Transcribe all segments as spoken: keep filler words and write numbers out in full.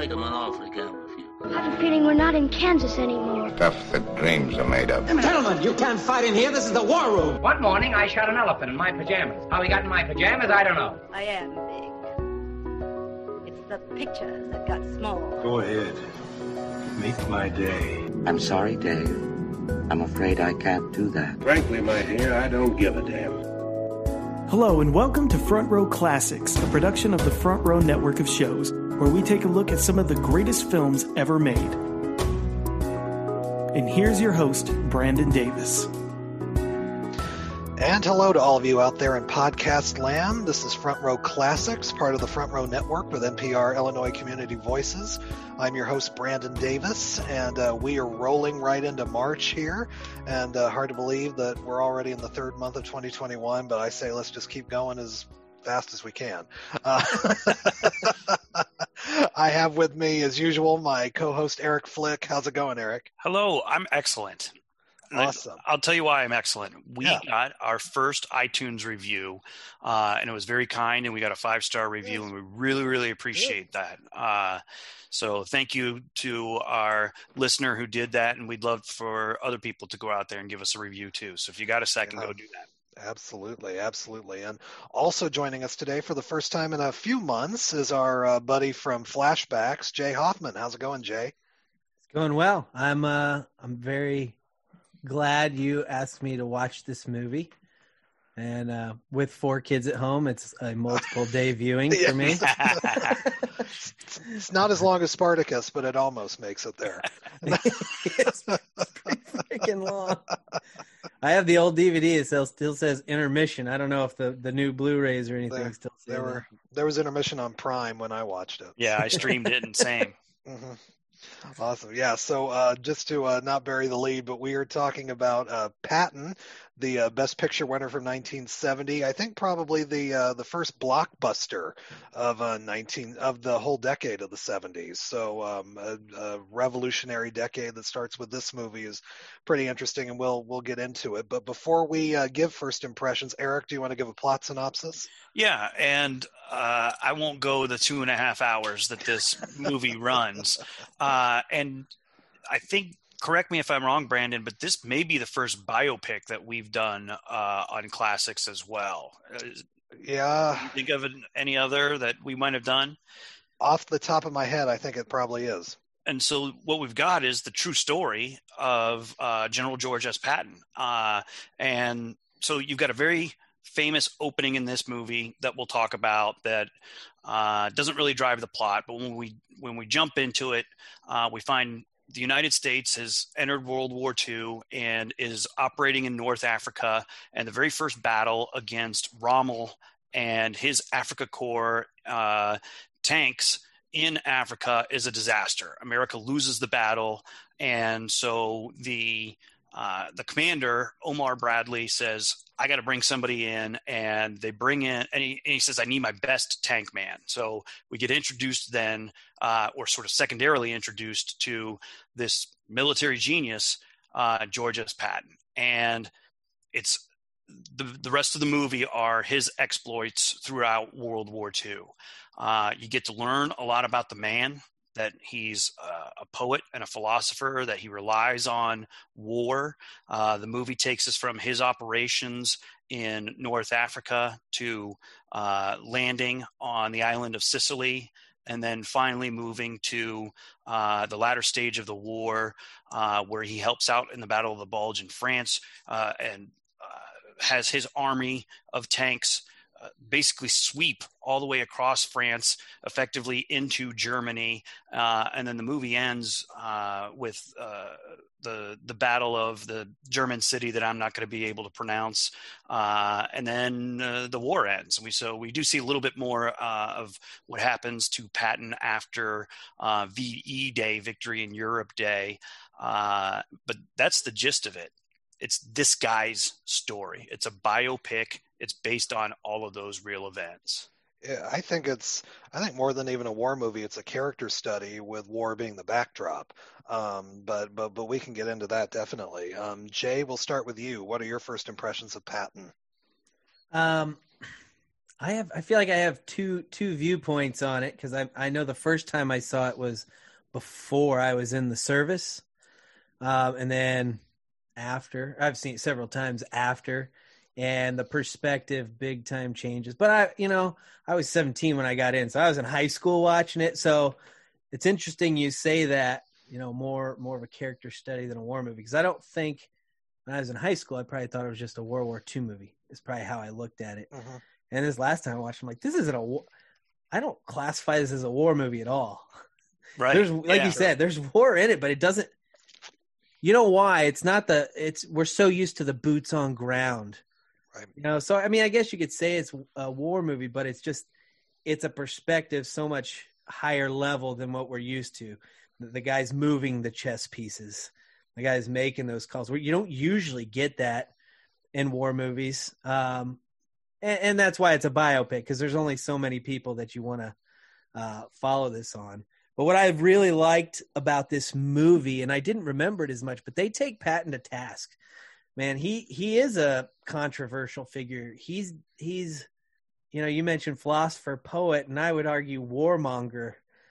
like him an awfully gamble few. I have a feeling we're not in Kansas anymore. Stuff that dreams are made of. Gentlemen, you can't fight in here. This is the war room. One morning, I shot an elephant in my pajamas. How he got in my pajamas, I don't know. I am big. It's the pictures that got small. Go ahead. Make my day. I'm sorry, Dave. I'm afraid I can't do that. Frankly, my dear, I don't give a damn. Hello and welcome to Front Row Classics, a production of the Front Row network of shows, where we take a look at some of the greatest films ever made. And here's your host, Brandon Davis. And hello to all of you out there in podcast land. This is Front Row Classics, part of the Front Row Network with N P R Illinois Community Voices. I'm your host, Brandon Davis, and uh, we are rolling right into March here. And uh, hard to believe that we're already in the third month of twenty twenty-one, but I say let's just keep going as fast as we can. Uh, I have with me, as usual, my co-host, Eric Flick. How's it going, Eric? Hello, I'm excellent. Awesome. I'll tell you why I'm excellent. We yeah. got our first iTunes review, uh, and it was very kind, and we got a five-star review, yes. and we really, really appreciate yes. that. Uh, so thank you to our listener who did that, and we'd love for other people to go out there and give us a review too. So if you got a second, yeah. go do that. Absolutely, absolutely. And also joining us today for the first time in a few months is our uh, buddy from Flashbacks, Jay Hoffman. How's it going, Jay? It's going well. I'm uh, I'm very glad you asked me to watch this movie. And uh, with four kids at home, it's a multiple day viewing yeah. for me. It's not as long as Spartacus, but it almost makes it there. It's pretty freaking long. I have the old D V D. It still, still says intermission. I don't know if the, the new Blu-rays or anything there, still say there that. were There was intermission on Prime when I watched it. Yeah, I streamed it and same. Mm-hmm. Awesome. Yeah. So uh, just to uh, not bury the lead, but we are talking about uh, Patton, the uh, Best Picture winner from nineteen seventy. I think probably the uh, the first blockbuster of uh, nineteen of the whole decade of the seventies. So um, a, a revolutionary decade that starts with this movie is pretty interesting, and we'll we'll get into it. But before we uh, give first impressions, Eric, do you want to give a plot synopsis? Yeah, and uh, I won't go the two and a half hours that this movie runs. Uh, and I think, correct me if I'm wrong, Brandon, but this may be the first biopic that we've done uh, on Classics as well. Yeah. Can you think of any other that we might have done? Off the top of my head, I think it probably is. And so what we've got is the true story of uh, General George S. Patton. Uh, and so you've got a very famous opening in this movie that we'll talk about that uh, doesn't really drive the plot. But when we when we jump into it, uh, we find the United States has entered World War Two and is operating in North Africa. And the very first battle against Rommel and his Afrika Korps uh, tanks in Africa is a disaster. America loses the battle. And so the uh, the commander, Omar Bradley, says, I got to bring somebody in, and they bring in, and he, and he says, I need my best tank man. So we get introduced then, uh, or sort of secondarily introduced to this military genius, uh, George S. Patton. And it's the, the rest of the movie are his exploits throughout World War Two. Uh, you get to learn a lot about the man, that he's uh, a poet and a philosopher, that he relies on war. Uh, the movie takes us from his operations in North Africa to uh, landing on the island of Sicily, and then finally moving to uh, the latter stage of the war, uh, where he helps out in the Battle of the Bulge in France uh, and uh, has his army of tanks Uh, basically sweep all the way across France, effectively into Germany, uh, and then the movie ends uh, with uh, the the battle of the German city that I'm not going to be able to pronounce, uh, and then uh, the war ends. We so we do see a little bit more uh, of what happens to Patton after uh, V E Day, Victory in Europe Day, uh, but that's the gist of it. It's this guy's story. It's a biopic. It's based on all of those real events. Yeah, I think it's, I think more than even a war movie, it's a character study with war being the backdrop. Um, but, but, but we can get into that definitely. Um, Jay, we'll start with you. What are your first impressions of Patton? Um, I have. I feel like I have two two viewpoints on it because I I know the first time I saw it was before I was in the service, um, and then after I've seen it several times after, and the perspective big time changes. But I, you know, I was seventeen when I got in, so I was in high school watching it. So it's interesting you say that. You know, more more of a character study than a war movie because I don't think when I was in high school I probably thought it was just a World War Two movie. It's probably how I looked at it. Mm-hmm. And this last time I watched, I'm like, this isn't a war. I don't classify this as a war movie at all. Right. There's, like yeah, you said, there's war in it, but it doesn't. You know why? It's not the. It's we're so used to the boots on ground. Right. You know, so I mean, I guess you could say it's a war movie, but it's just it's a perspective so much higher level than what we're used to. The, the guy's moving the chess pieces. The guy's making those calls. You don't usually get that in war movies. Um, And, and that's why it's a biopic, because there's only so many people that you want to uh, follow this on. But what I really liked about this movie, and I didn't remember it as much, but they take Patton to task. Man, he he is a controversial figure. He's he's, you know, you mentioned philosopher, poet, and I would argue warmonger.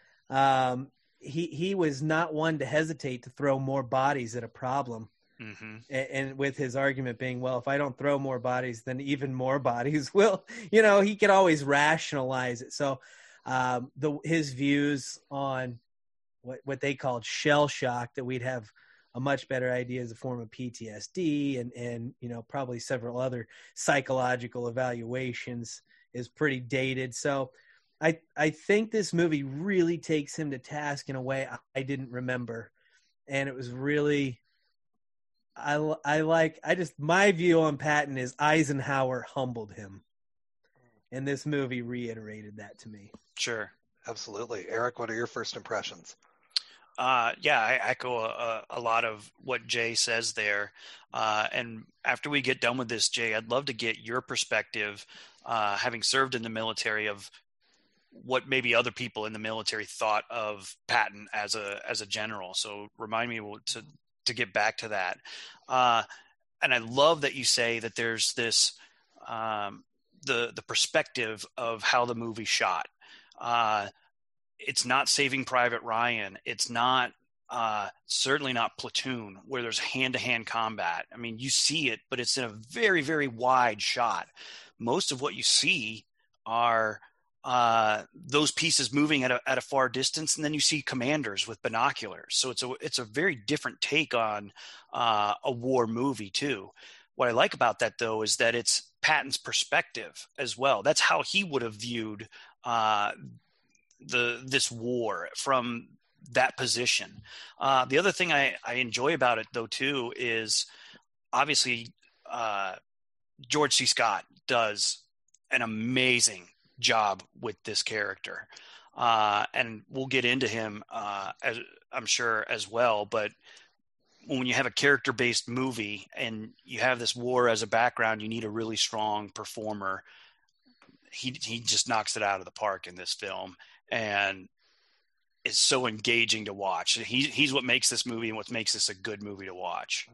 Um, he he was not one to hesitate to throw more bodies at a problem. Mm-hmm. And, and with his argument being, well, if I don't throw more bodies, then even more bodies will, you know, he could always rationalize it. So um, the his views on what, what they called shell shock, that we'd have a much better idea as a form of P T S D and, and, you know, probably several other psychological evaluations, is pretty dated. So I, I think this movie really takes him to task in a way I didn't remember. And it was really, I, I like, I just, my view on Patton is Eisenhower humbled him. And this movie reiterated that to me. Sure. Absolutely. Eric, what are your first impressions? Uh, yeah, I echo a, a lot of what Jay says there. Uh, and after we get done with this, Jay, I'd love to get your perspective, uh, having served in the military, of what maybe other people in the military thought of Patton as a, as a general. So remind me to, to get back to that. Uh, and I love that you say that there's this, um, the, the perspective of how the movie shot. Uh, it's not Saving Private Ryan. It's not, uh, certainly not Platoon, where there's hand-to-hand combat. I mean, you see it, but it's in a very, very wide shot. Most of what you see are, uh, those pieces moving at a, at a far distance. And then you see commanders with binoculars. So it's a, it's a very different take on, uh, a war movie too. What I like about that though, is that it's Patton's perspective as well. That's how he would have viewed, uh, the, this war from that position. Uh, the other thing I, I enjoy about it though too, is obviously, uh, George C. Scott does an amazing job with this character. Uh, and we'll get into him, uh, as I'm sure as well, but when you have a character-based movie and you have this war as a background, you need a really strong performer. He, he just knocks it out of the park in this film, and it's so engaging to watch. He, he's what makes this movie and what makes this a good movie to watch.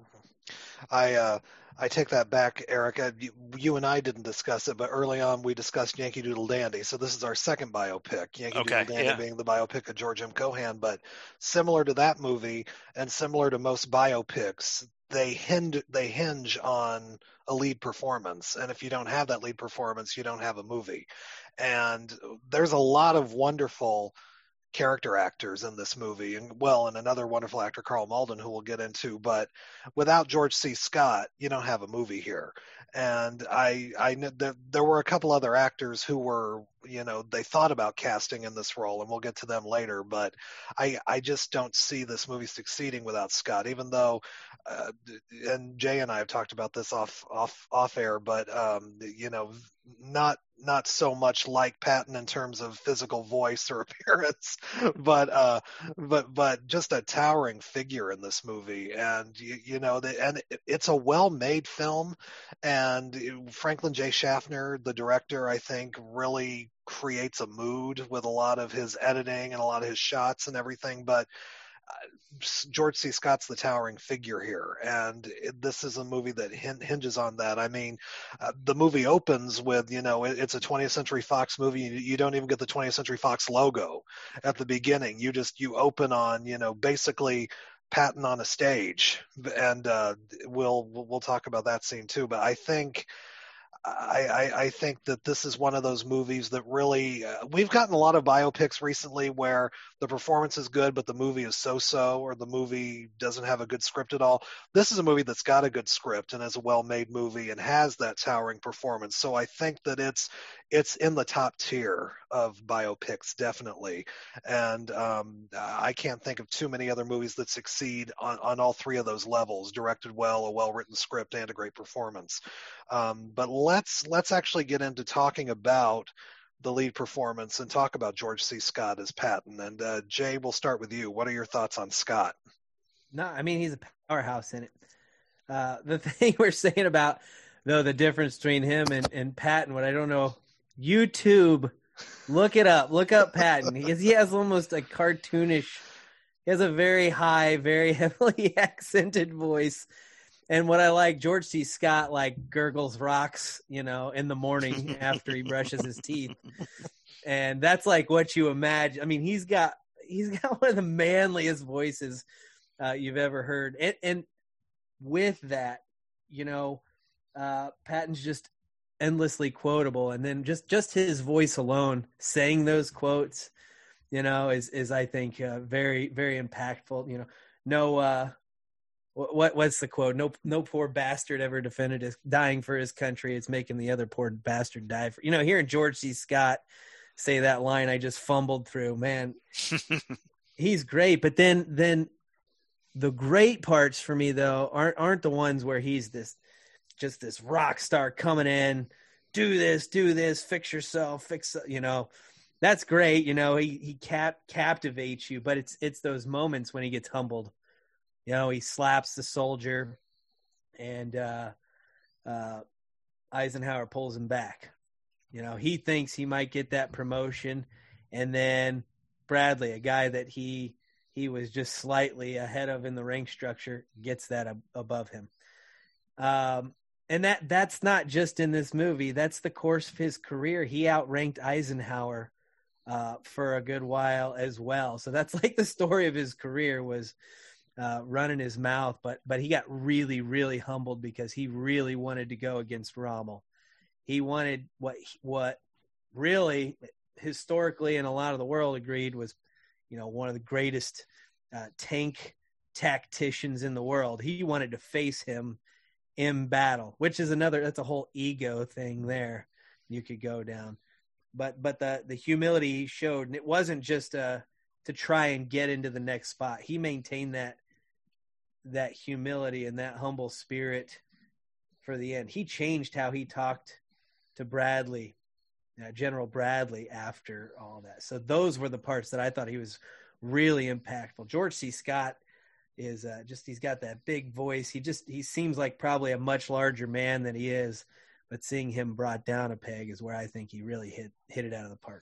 I, uh, I take that back, Eric. You, you and I didn't discuss it, but early on we discussed Yankee Doodle Dandy. So this is our second biopic, Yankee okay, Doodle Dandy yeah. being the biopic of George M. Cohan. But similar to that movie and similar to most biopics, they hinge, they hinge on a lead performance. And if you don't have that lead performance, you don't have a movie. And there's a lot of wonderful character actors in this movie, and well, and another wonderful actor, Carl Malden, who we'll get into. But without George C. Scott, you don't have a movie here. And I, I there, there were a couple other actors who were, you know, they thought about casting in this role, and we'll get to them later. But I, I just don't see this movie succeeding without Scott. Even though, uh, and Jay and I have talked about this off, off, off air, but um, you know, not. not so much like Patton in terms of physical voice or appearance, but, uh, but, but just a towering figure in this movie. And, you, you know, the, and it, it's a well-made film, and Franklin J. Schaffner, the director, I think really creates a mood with a lot of his editing and a lot of his shots and everything. But, George C. Scott's the towering figure here, and it, this is a movie that hin- hinges on that. I mean, uh, the movie opens with, you know, it, it's a twentieth Century Fox movie. You, you don't even get the twentieth Century Fox logo at the beginning. You just, you open on, you know, basically Patton on a stage, and uh, we'll we'll talk about that scene too. But I think I, I, I think that this is one of those movies that really uh, we've gotten a lot of biopics recently where the performance is good, but the movie is so-so, or the movie doesn't have a good script at all. This is a movie that's got a good script and is a well-made movie and has that towering performance. So I think that it's it's in the top tier of biopics, definitely. And um, I can't think of too many other movies that succeed on, on all three of those levels: directed well, a well-written script, and a great performance. Um, but let's let's actually get into talking about the lead performance and talk about George C. Scott as Patton. And uh, Jay, we'll start with you. What are your thoughts on Scott? No, I mean, he's a powerhouse in it. Uh, the thing we're saying about, though, the difference between him and, and Patton, what I don't know, YouTube, look it up. Look up Patton. He has, he has almost a cartoonish, he has a very high, very heavily accented voice. And what I like, George C. Scott like gurgles rocks, you know, in the morning after he brushes his teeth. And that's like what you imagine. I mean, he's got he's got one of the manliest voices uh, you've ever heard. And, and with that, you know, uh, Patton's just endlessly quotable. And then just, just his voice alone saying those quotes, you know, is, is I think, uh, very, very impactful. You know, no, uh, What what's the quote? No, no poor bastard ever defended his dying for his country. It's making the other poor bastard die for. You know, hearing George C. Scott say that line, I just fumbled through. Man, he's great. But then, then the great parts for me though aren't aren't the ones where he's this just this rock star coming in, do this, do this, fix yourself, fix. You know, that's great. You know, he he cap captivates you. But it's it's those moments when he gets humbled. You know, he slaps the soldier, and uh, uh, Eisenhower pulls him back. You know, he thinks he might get that promotion, and then Bradley, a guy that he he was just slightly ahead of in the rank structure, gets that ab- above him. Um, and that that's not just in this movie. That's the course of his career. He outranked Eisenhower uh, for a good while as well. So that's like the story of his career was – Uh, running his mouth, but but he got really, really humbled because he really wanted to go against Rommel. He wanted what what really historically and a lot of the world agreed was, you know, one of the greatest uh, tank tacticians in the world. He wanted to face him in battle, which is another, that's a whole ego thing there you could go down. But but the the humility he showed, and it wasn't just uh, to try and get into the next spot. He maintained that that humility and that humble spirit for the end. He changed how he talked to Bradley, uh, General Bradley, after all that. So those were the parts that I thought he was really impactful. George C. Scott is uh, just, he's got that big voice. He just, he seems like probably a much larger man than he is, but seeing him brought down a peg is where I think he really hit, hit it out of the park.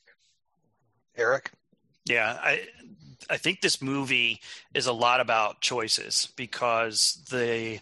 Eric? Yeah, I I think this movie is a lot about choices because the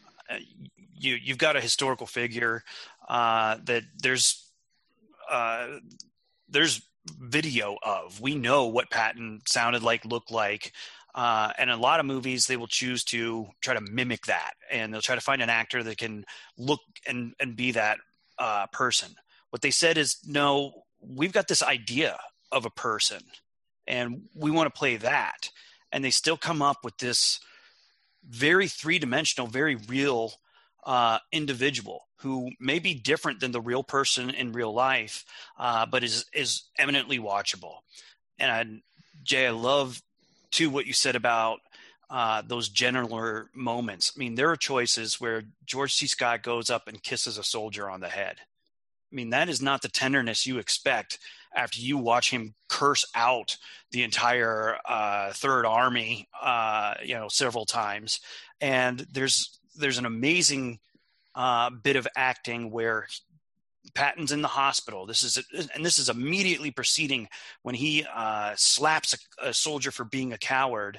you you've got a historical figure uh, that there's uh, there's video of. We know what Patton sounded like, looked like, uh, and in a lot of movies they will choose to try to mimic that, and they'll try to find an actor that can look and and be that uh, person. What they said is, no, we've got this idea of a person, and we want to play that. And they still come up with this very three-dimensional, very real uh, individual who may be different than the real person in real life, uh, but is is eminently watchable. And Jay, I love too what you said about uh, those gentler moments. I mean, there are choices where George C. Scott goes up and kisses a soldier on the head. I mean, that is not the tenderness you expect after you watch him curse out the entire uh, Third Army, uh, you know, several times. And there's there's an amazing uh, bit of acting where Patton's in the hospital. This is and this is immediately preceding when he uh, slaps a, a soldier for being a coward,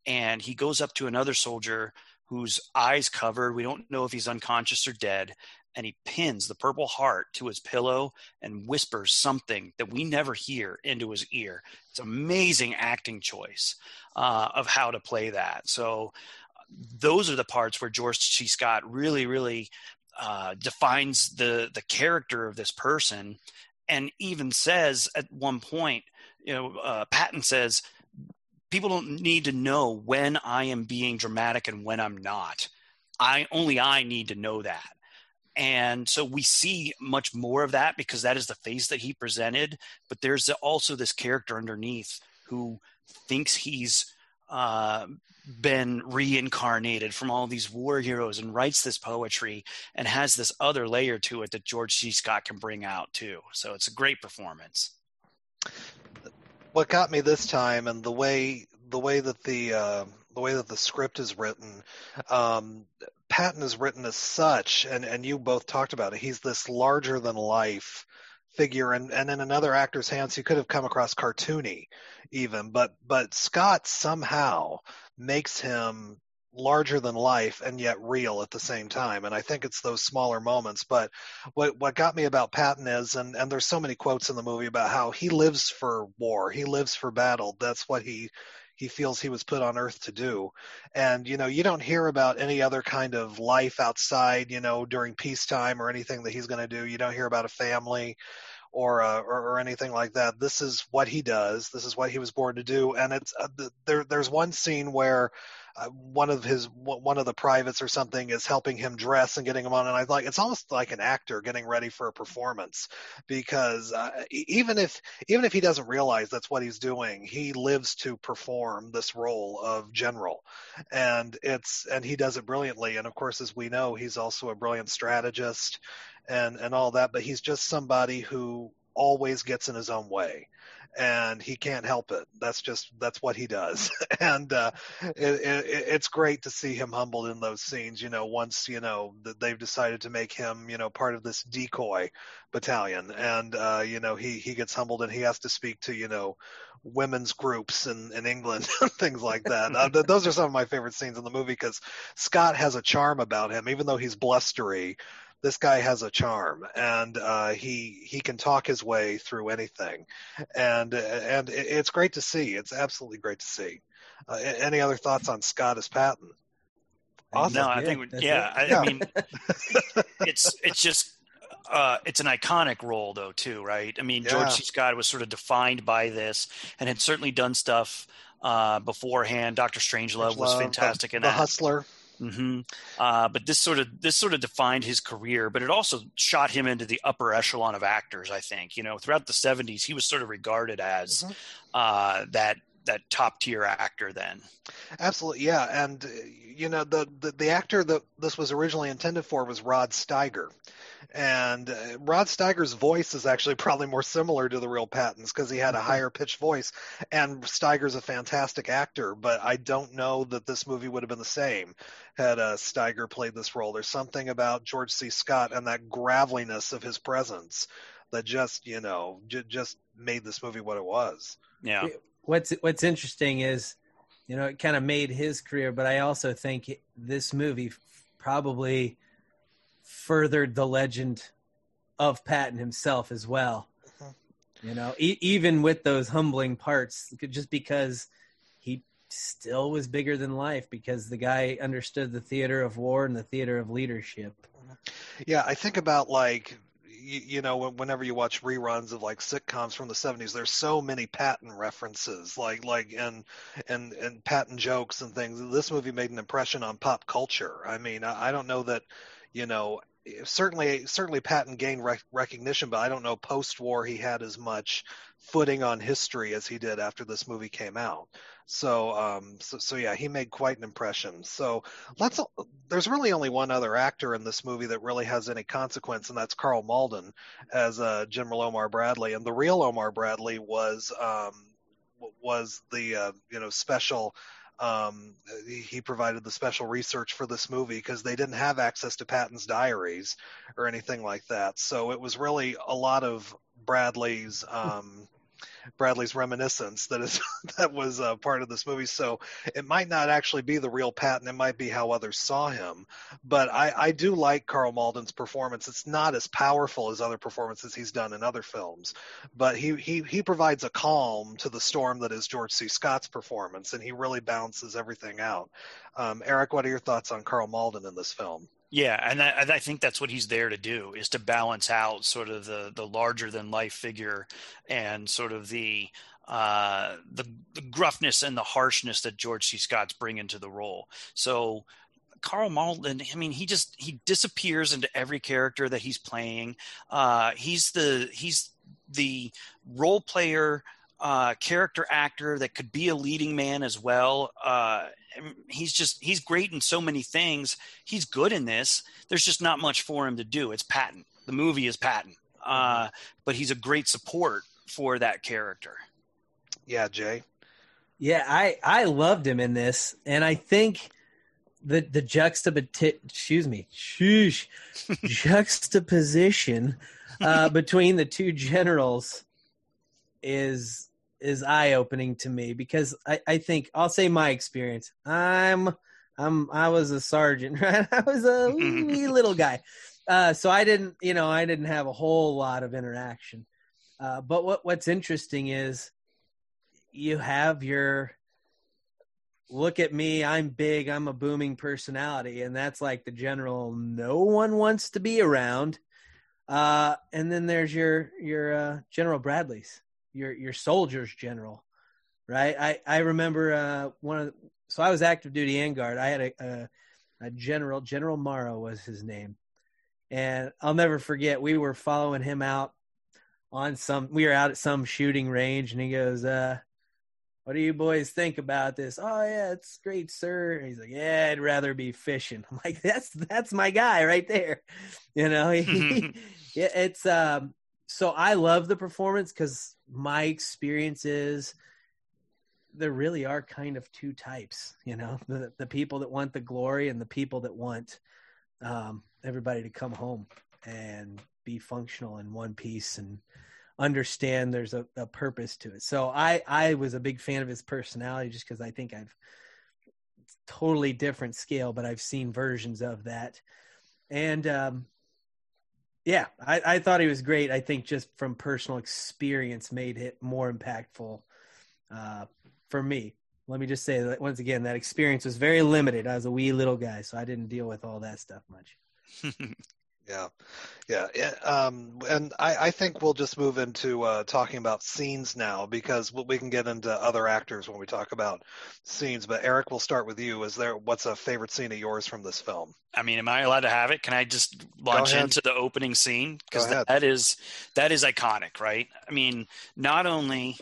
and he goes up to another soldier whose eyes covered. We don't know if he's unconscious or dead. And he pins the Purple Heart to his pillow and whispers something that we never hear into his ear. It's amazing acting choice uh, of how to play that. So those are the parts where George C. Scott really, really uh, defines the the character of this person, and even says at one point, you know, uh, Patton says, people don't need to know when I am being dramatic and when I'm not. I only I need to know that. And so we see much more of that because that is the face that he presented. But there's also this character underneath who thinks he's uh, been reincarnated from all these war heroes and writes this poetry and has this other layer to it that George C. Scott can bring out too. So it's a great performance. What got me this time, and the way the way that the uh, the way that the script is written, um, Patton is written as such, and, and you both talked about it. He's this larger than life figure, and, and in another actor's hands, he could have come across cartoony, even. But but Scott somehow makes him larger than life and yet real at the same time. And I think it's those smaller moments. But what what got me about Patton is, and, and there's so many quotes in the movie about how he lives for war, he lives for battle. That's what he he feels he was put on earth to do. And, you know, you don't hear about any other kind of life outside, you know, during peacetime or anything that he's going to do. You don't hear about a family or, uh, or or anything like that. This is what he does. This is what he was born to do. And it's uh, there. There's one scene where uh, one of his one of the privates or something is helping him dress and getting him on. And I like it's almost like an actor getting ready for a performance, because uh, even if even if he doesn't realize that's what he's doing, he lives to perform this role of general, and it's and he does it brilliantly. And of course, as we know, he's also a brilliant strategist and and all that. But he's just somebody who always gets in his own way, and he can't help it. That's just that's what he does. And uh it, it, it's great to see him humbled in those scenes, you know, once you know that they've decided to make him, you know, part of this decoy battalion, and uh you know he he gets humbled and he has to speak to, you know, women's groups in, in England and things like that. Uh, th- those are some of my favorite scenes in the movie, because Scott has a charm about him. Even though he's blustery, this guy has a charm, and uh, he he can talk his way through anything, and and it's great to see. It's absolutely great to see. Uh, any other thoughts on Scott as Patton? Awesome. No, I yeah, think yeah. I, yeah. I mean, it's it's just uh, it's an iconic role though too, right? I mean, Yeah. George C. Scott was sort of defined by this, and had certainly done stuff uh, beforehand. Doctor Strangelove was Love, fantastic the, in the that. Hustler. Mm-hmm. Uh, but this sort of this sort of defined his career, but it also shot him into the upper echelon of actors. I think, you know, throughout the seventies, he was sort of regarded as Mm-hmm. uh, that that top tier actor. Then, Absolutely, yeah. And uh, you know, the, the the actor that this was originally intended for was Rod Steiger, and uh, Rod Steiger's voice is actually probably more similar to the real Patton's, because he had a higher pitched voice. And Steiger's a fantastic actor, but I don't know that this movie would have been the same had uh, Steiger played this role. There's something about George C. Scott and that graveliness of his presence that just, you know, j- just made this movie what it was. yeah, What's what's interesting is, you know, it kind of made his career, but I also think it, this movie f- probably furthered the legend of Patton himself as well. You know, e- even with those humbling parts, just because he still was bigger than life, because the guy understood the theater of war and the theater of leadership. Yeah, I think about, like, you, you know, whenever you watch reruns of like sitcoms from the seventies, there's so many Patton references, like like and and and Patton jokes and things. This movie made an impression on pop culture. I mean, I, I don't know that, you know, certainly certainly Patton gained rec- recognition, but I don't know post-war he had as much footing on history as he did after this movie came out. So, um, so, so yeah, he made quite an impression. So let's, there's really only one other actor in this movie that really has any consequence, and that's Carl Malden as uh, General Omar Bradley. And the real Omar Bradley was, um, was the, uh, you know, special, um, he provided the special research for this movie, because they didn't have access to Patton's diaries or anything like that. So it was really a lot of Bradley's, um, Bradley's reminiscence that is that was uh, part of this movie. So it might not actually be the real Patton. It might be how others saw him. But I, I do like Karl Malden's performance. It's not as powerful as other performances he's done in other films, but he he he provides a calm to the storm that is George C. Scott's performance, and he really balances everything out. Um, Eric, what are your thoughts on Karl Malden in this film? Yeah, and I, and I think that's what he's there to do, is to balance out sort of the, the larger than life figure and sort of the, uh, the the gruffness and the harshness that George C. Scott's bringing to the role. So Karl Malden, I mean, he just he disappears into every character that he's playing. Uh, he's the he's the role player, uh, character actor that could be a leading man as well. Uh, he's just he's great in so many things. He's good in this. There's just not much for him to do. It's Patton. The movie is Patton, uh, but he's a great support for that character. Yeah, Jay. Yeah, I I loved him in this, and I think the the juxtaposition, excuse me, shush, juxtaposition uh, between the two generals is is eye-opening to me, because I, I think I'll say my experience. I'm I'm I was a sergeant, right? I was a wee little guy, uh, so I didn't you know I didn't have a whole lot of interaction. Uh, but what what's interesting is you have your look at me, I'm big, I'm a booming personality, and that's like the general no one wants to be around. Uh, and then there's your your uh, General Bradley's. Your your soldier's general, right? I, I remember uh, one of the, so I was active duty and guard. I had a, a a general, General Morrow was his name, and I'll never forget. We were following him out on some. We were out at some shooting range, and he goes, uh, "What do you boys think about this?" "Oh yeah, it's great, sir." And he's like, "Yeah, I'd rather be fishing." I'm like, "That's that's my guy right there," you know. yeah, it's um. So I love the performance because my experience is there really are kind of two types, you know, the, the people that want the glory and the people that want um, everybody to come home and be functional in one piece and understand there's a, a purpose to it. So I, I was a big fan of his personality just because I think I've totally different scale, but I've seen versions of that. And, um, Yeah, I, I thought he was great. I think just from personal experience made it more impactful uh, for me. Let me just say that once again, that experience was very limited. I was a wee little guy, so I didn't deal with all that stuff much. Yeah, yeah, yeah. Um, and I, I think we'll just move into uh, talking about scenes now, because we can get into other actors when we talk about scenes. But Eric, we'll start with you. Is there what's a favorite scene of yours from this film? I mean, am I allowed to have it? Can I just launch into the opening scene? Because that, that is that is iconic, right? I mean, not only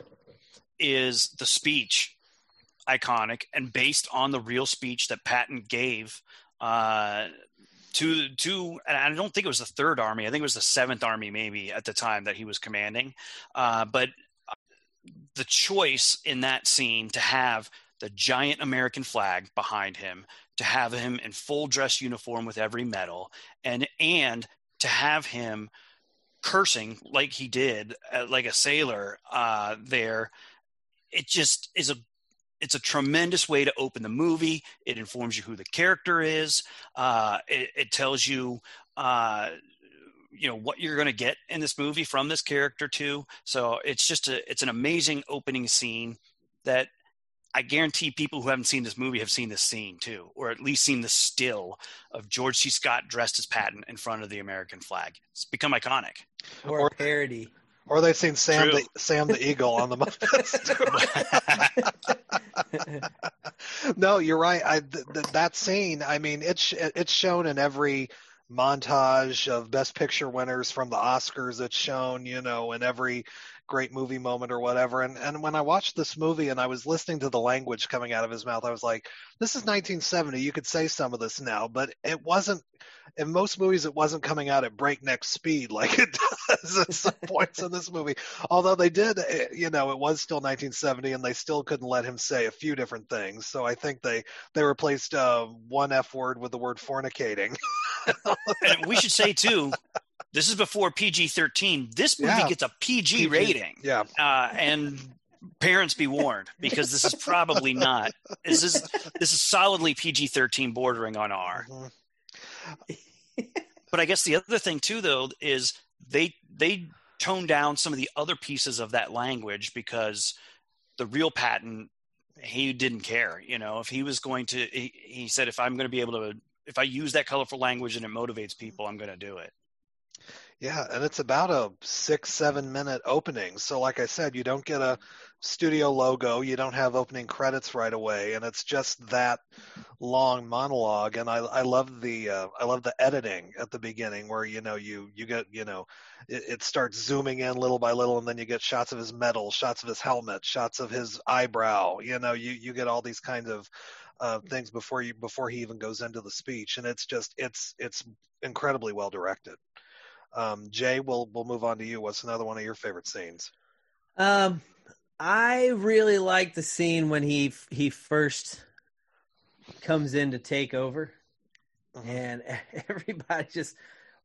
is the speech iconic and based on the real speech that Patton gave uh, to to, and I don't think it was the Third Army. I think it was the Seventh Army, maybe at the time that he was commanding. Uh, but the choice in that scene to have the giant American flag behind him, to have him in full dress uniform with every medal, and and to have him cursing like he did, uh, like a sailor uh, there, it just is a it's a tremendous way to open the movie. It informs you who the character is. Uh, it, it tells you, uh, you know, what you're going to get in this movie from this character too. So it's just a it's an amazing opening scene that I guarantee people who haven't seen this movie have seen this scene too, or at least seen the still of George C. Scott dressed as Patton in front of the American flag. It's become iconic. Or, or a parody. Or they've seen Sam the, Sam the Eagle on the Muppets. No, you're right. I, th- th- that scene, I mean, it's it's shown in every montage of Best Picture winners from the Oscars. It's shown, you know, in every great movie moment or whatever. And and when I watched this movie and I was listening to the language coming out of his mouth, I was like, this is nineteen seventy. You could say some of this now, but it wasn't. In most movies, it wasn't coming out at breakneck speed like it does at some points in this movie. Although they did, you know, it was still nineteen seventy, and they still couldn't let him say a few different things. So I think they they replaced uh, one F word with the word fornicating. And we should say too, this is before P G thirteen. This movie Yeah. gets a P G, P G rating. Yeah. Uh, and parents be warned, because this is probably not. This is this is solidly P G thirteen, bordering on R. Mm-hmm. But I guess the other thing too, though, is they they tone down some of the other pieces of that language, because the real Patton, he didn't care. You know, if he was going to, he, he said, if I'm going to be able to, if I use that colorful language and it motivates people, I'm going to do it. Yeah, and it's about a six, seven minute opening. So like I said, you don't get a studio logo, you don't have opening credits right away, and it's just that long monologue. And I I love the uh, I love the editing at the beginning, where you know you you get you know it, it starts zooming in little by little, and then you get shots of his medal, shots of his helmet, shots of his eyebrow. You know, you you get all these kinds of uh, things before you before he even goes into the speech, and it's just it's it's incredibly well directed. Um, Jay, we'll we'll move on to you. What's another one of your favorite scenes? Um, I really like the scene when he he first comes in to take over, Mm-hmm. and everybody just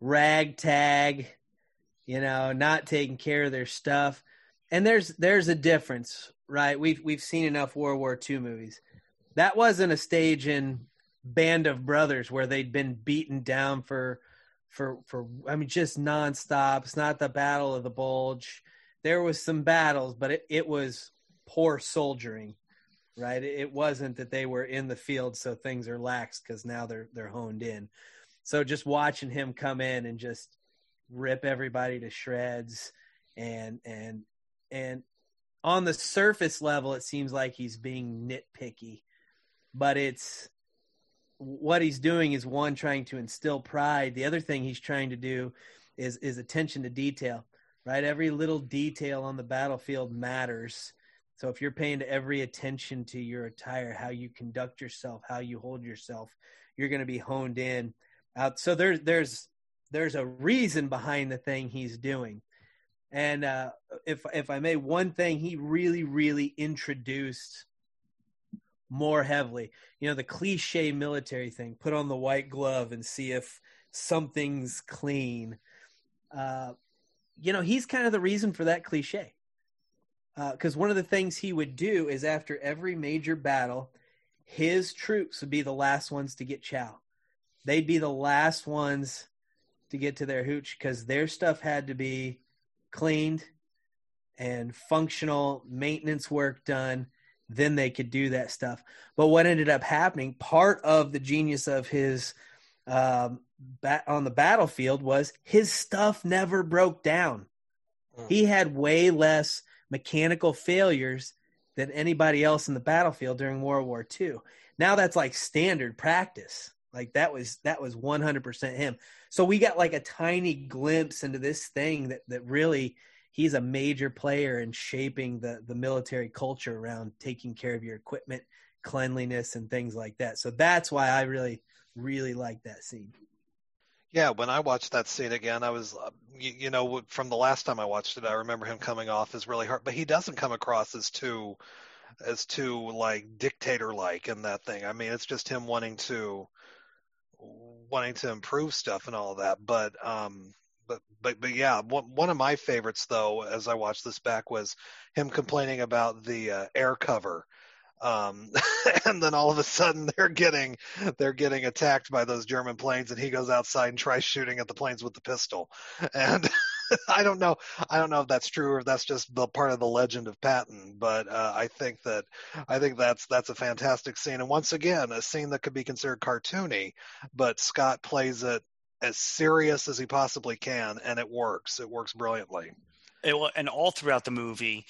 ragtag, you know, not taking care of their stuff. And there's there's a difference, right? We've we've seen enough World War Two movies. That wasn't a stage in Band of Brothers where they'd been beaten down for. For, for I mean, just nonstop. It's not the Battle of the Bulge. There was some battles, but it, it was poor soldiering, right? It wasn't that they were in the field, so things are lax because now they're they're honed in. So just watching him come in and just rip everybody to shreds, and and and on the surface level, it seems like he's being nitpicky, but it's. What he's doing is, one, trying to instill pride. The other thing he's trying to do is is attention to detail, right? Every little detail on the battlefield matters. So if you're paying every attention to your attire, how you conduct yourself, how you hold yourself, you're going to be honed in. Out. So there's there's there's a reason behind the thing he's doing. And uh, if if I may, one thing he really really introduced more heavily, you know, the cliche military thing, put on the white glove and see if something's clean. Uh, you know, he's kind of the reason for that cliche. Because uh, one of the things he would do is, after every major battle, his troops would be the last ones to get chow. They'd be the last ones to get to their hooch, because their stuff had to be cleaned and functional maintenance work done. Then they could do that stuff. But what ended up happening, part of the genius of his um, bat on the battlefield, was his stuff never broke down. Mm. He had way less mechanical failures than anybody else in the battlefield during World War Two. Now that's like standard practice. Like that was that was one hundred percent him. So we got like a tiny glimpse into this thing that that really – he's a major player in shaping the, the military culture around taking care of your equipment, cleanliness, and things like that. So that's why I really, really like that scene. Yeah, when I watched that scene again, I was, uh, you, you know, from the last time I watched it, I remember him coming off as really hard, but he doesn't come across as too, as too like dictator-like in that thing. I mean, it's just him wanting to, wanting to improve stuff and all that. But, um, But, but but yeah, one, one of my favorites, though, as I watched this back, was him complaining about the uh, air cover, um, and then all of a sudden they're getting they're getting attacked by those German planes, and he goes outside and tries shooting at the planes with the pistol. And I don't know, I don't know if that's true or if that's just the part of the legend of Patton, but uh, I think that I think that's that's a fantastic scene, and once again, a scene that could be considered cartoony, but Scott plays it as serious as he possibly can, and it works. It works brilliantly. It, and all throughout the movie,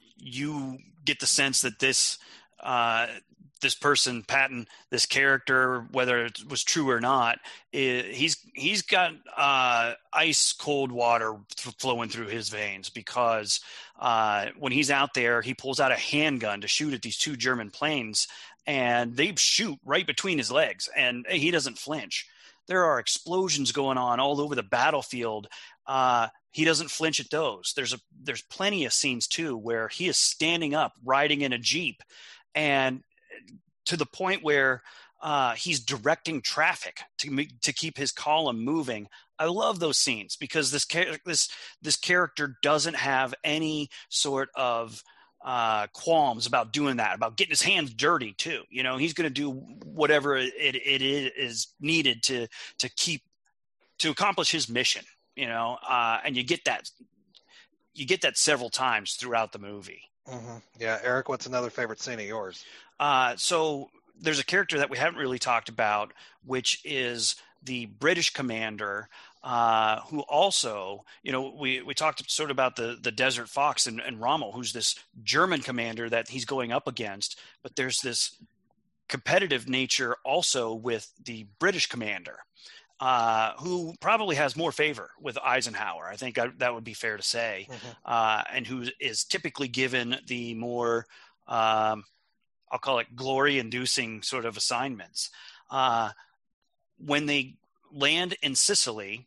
you get the sense that this uh, this person, Patton, this character, whether it was true or not, is, he's he's got uh, ice cold water th- flowing through his veins, because uh, when he's out there, he pulls out a handgun to shoot at these two German planes, and they shoot right between his legs, and he doesn't flinch. There are explosions going on all over the battlefield. Uh, he doesn't flinch at those. There's a there's plenty of scenes too where he is standing up, riding in a Jeep, and to the point where uh, he's directing traffic to to keep his column moving. I love those scenes because this this this character doesn't have any sort of uh, qualms about doing that, about getting his hands dirty too. You know, he's going to do whatever it, it is needed to to keep to accomplish his mission. You know, uh, and you get that you get that several times throughout the movie. Mm-hmm. Yeah, Eric, what's another favorite scene of yours? Uh, so there's a character that we haven't really talked about, which is the British commander, uh, who also, you know, we, we talked sort of about the, the Desert Fox and, and Rommel, who's this German commander that he's going up against. But there's this competitive nature also with the British commander, uh, who probably has more favor with Eisenhower. I think I, that would be fair to say, mm-hmm. uh, and who is typically given the more, um, I'll call it glory-inducing sort of assignments. Uh, when they land in Sicily,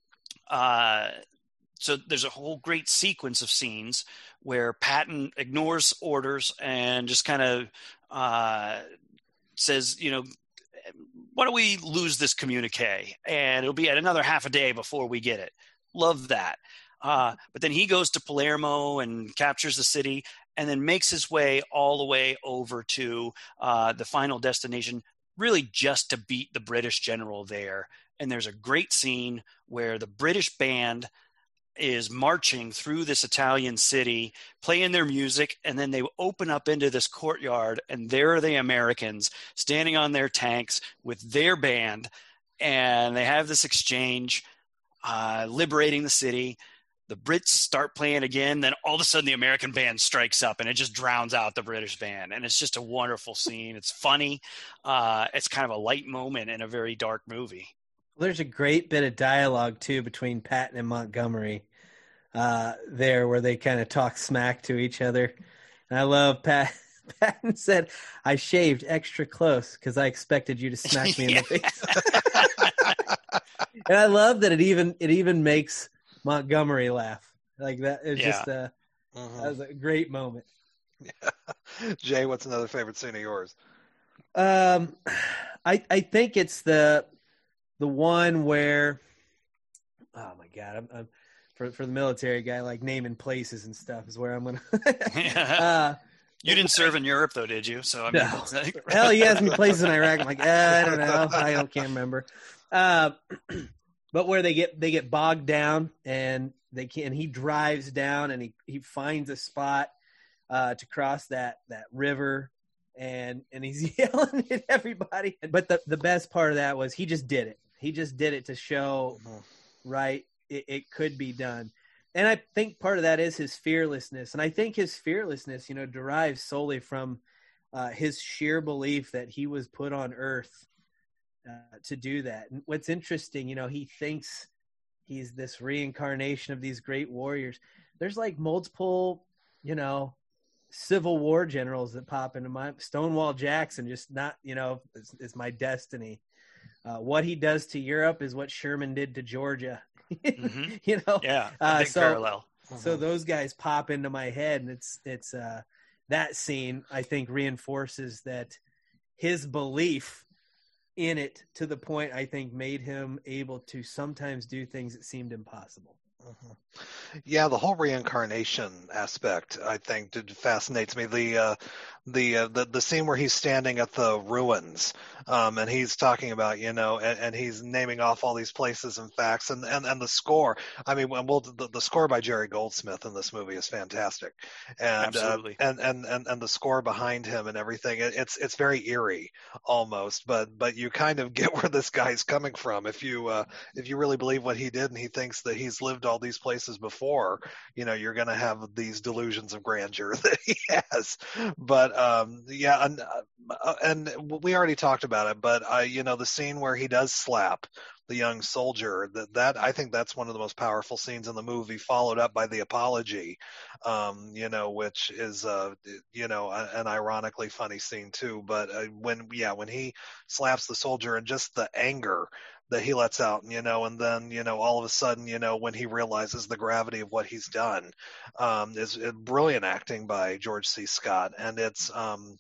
uh, so there's a whole great sequence of scenes where Patton ignores orders and just kind of uh, says, you know, why don't we lose this communique? And it'll be at another half a day before we get it. Love that. Uh, but then he goes to Palermo and captures the city and then makes his way all the way over to uh, the final destination, really just to beat the British general there. And there's a great scene where the British band is marching through this Italian city, playing their music, and then they open up into this courtyard, and there are the Americans standing on their tanks with their band, and they have this exchange, uh, liberating the city. The Brits start playing again, then all of a sudden the American band strikes up and it just drowns out the British band. And it's just a wonderful scene. It's funny. Uh, it's kind of a light moment in a very dark movie. Well, there's a great bit of dialogue, too, between Patton and Montgomery uh, there where they kind of talk smack to each other. And I love Pat. Patton said, I shaved extra close because I expected you to smack me in the face. And I love that it even it even makes Montgomery laugh like that. It's yeah. just a, mm-hmm. that was a great moment. Yeah. Jay, what's another favorite scene of yours? Um, I I think it's the the one where, oh my God, I'm, I'm for for the military guy, like naming places and stuff is where I'm gonna. uh, you didn't serve in Europe though, did you? So I mean, no. like... Hell, he has me places in Iraq. I'm like, eh, I don't know, I don't can't remember. Uh, But where they get they get bogged down and they can he drives down and he, he finds a spot uh, to cross that that river and and he's yelling at everybody. But the, the best part of that was he just did it. He just did it to show mm-hmm. right it, it could be done. And I think part of that is his fearlessness. And I think his fearlessness, you know, derives solely from uh, his sheer belief that he was put on earth Uh, to do that. And what's interesting, you know, he thinks he's this reincarnation of these great warriors. There's like multiple, you know, Civil War generals that pop into my Stonewall Jackson, just not, you know, it's, it's my destiny. Uh, what he does to Europe is what Sherman did to Georgia. Mm-hmm. You know, yeah, a uh, big so, parallel. So those guys pop into my head, and it's it's uh, that scene I think reinforces that his belief in it to the point I think made him able to sometimes do things that seemed impossible. Mm-hmm. Yeah, the whole reincarnation aspect, I think, did, fascinates me. The uh, the, uh, the the scene where he's standing at the ruins, um, and he's talking about, you know, and, and he's naming off all these places and facts, and, and, and the score. I mean, well, the, the score by Jerry Goldsmith in this movie is fantastic, and Absolutely. Uh, and, and and and the score behind him and everything. It, it's it's very eerie almost, but but you kind of get where this guy's coming from if you uh, if you really believe what he did, and he thinks that he's lived all these places before. You know, you're going to have these delusions of grandeur that he has. But um, yeah, and, uh, and we already talked about it. But uh, you know, the scene where he does slap the young soldier, that that I think that's one of the most powerful scenes in the movie, followed up by the apology, um, you know, which is uh, you know, an ironically funny scene too. But uh, when yeah, when he slaps the soldier and just the anger that he lets out, you know, and then, you know, all of a sudden, you know, when he realizes the gravity of what he's done, um, is, is brilliant acting by George C. Scott. And it's, um,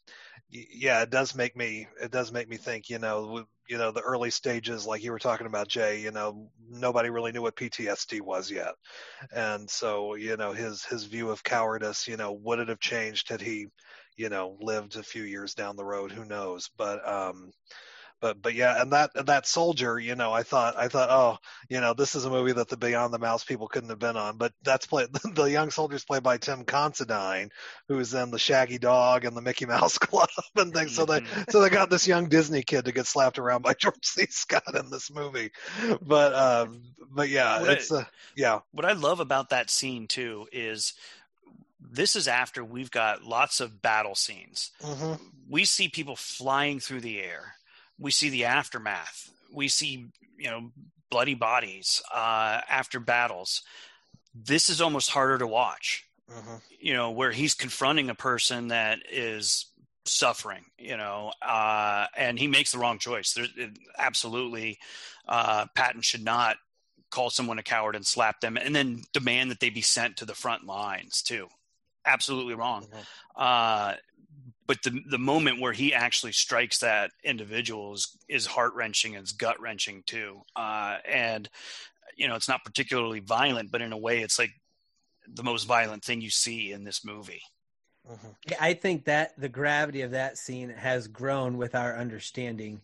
yeah, it does make me it does make me think, you know, you know, the early stages, like you were talking about, Jay, you know, nobody really knew what P T S D was yet. And so, you know, his his view of cowardice, you know, would it have changed had he, you know, lived a few years down the road? Who knows? But um But but yeah, and that and that soldier, you know, I thought I thought, oh, you know, this is a movie that the Beyond the Mouse people couldn't have been on. But that's played the young soldier's played by Tim Considine, who's in the Shaggy Dog and the Mickey Mouse Club and things. So they so they got this young Disney kid to get slapped around by George C. Scott in this movie. But um, but yeah, what it's I, uh, yeah. What I love about that scene too is this is after we've got lots of battle scenes. Mm-hmm. We see people flying through the air. We see the aftermath. We see, you know, bloody bodies uh, after battles. This is almost harder to watch, mm-hmm. you know, where he's confronting a person that is suffering, you know, uh, and he makes the wrong choice. There's absolutely, uh, Patton should not call someone a coward and slap them and then demand that they be sent to the front lines too. Absolutely wrong. Mm-hmm. Uh, But the the moment where he actually strikes that individual is, is heart-wrenching and it's gut-wrenching too. Uh, and, you know, it's not particularly violent, but in a way it's like the most violent thing you see in this movie. Mm-hmm. Yeah, I think that the gravity of that scene has grown with our understanding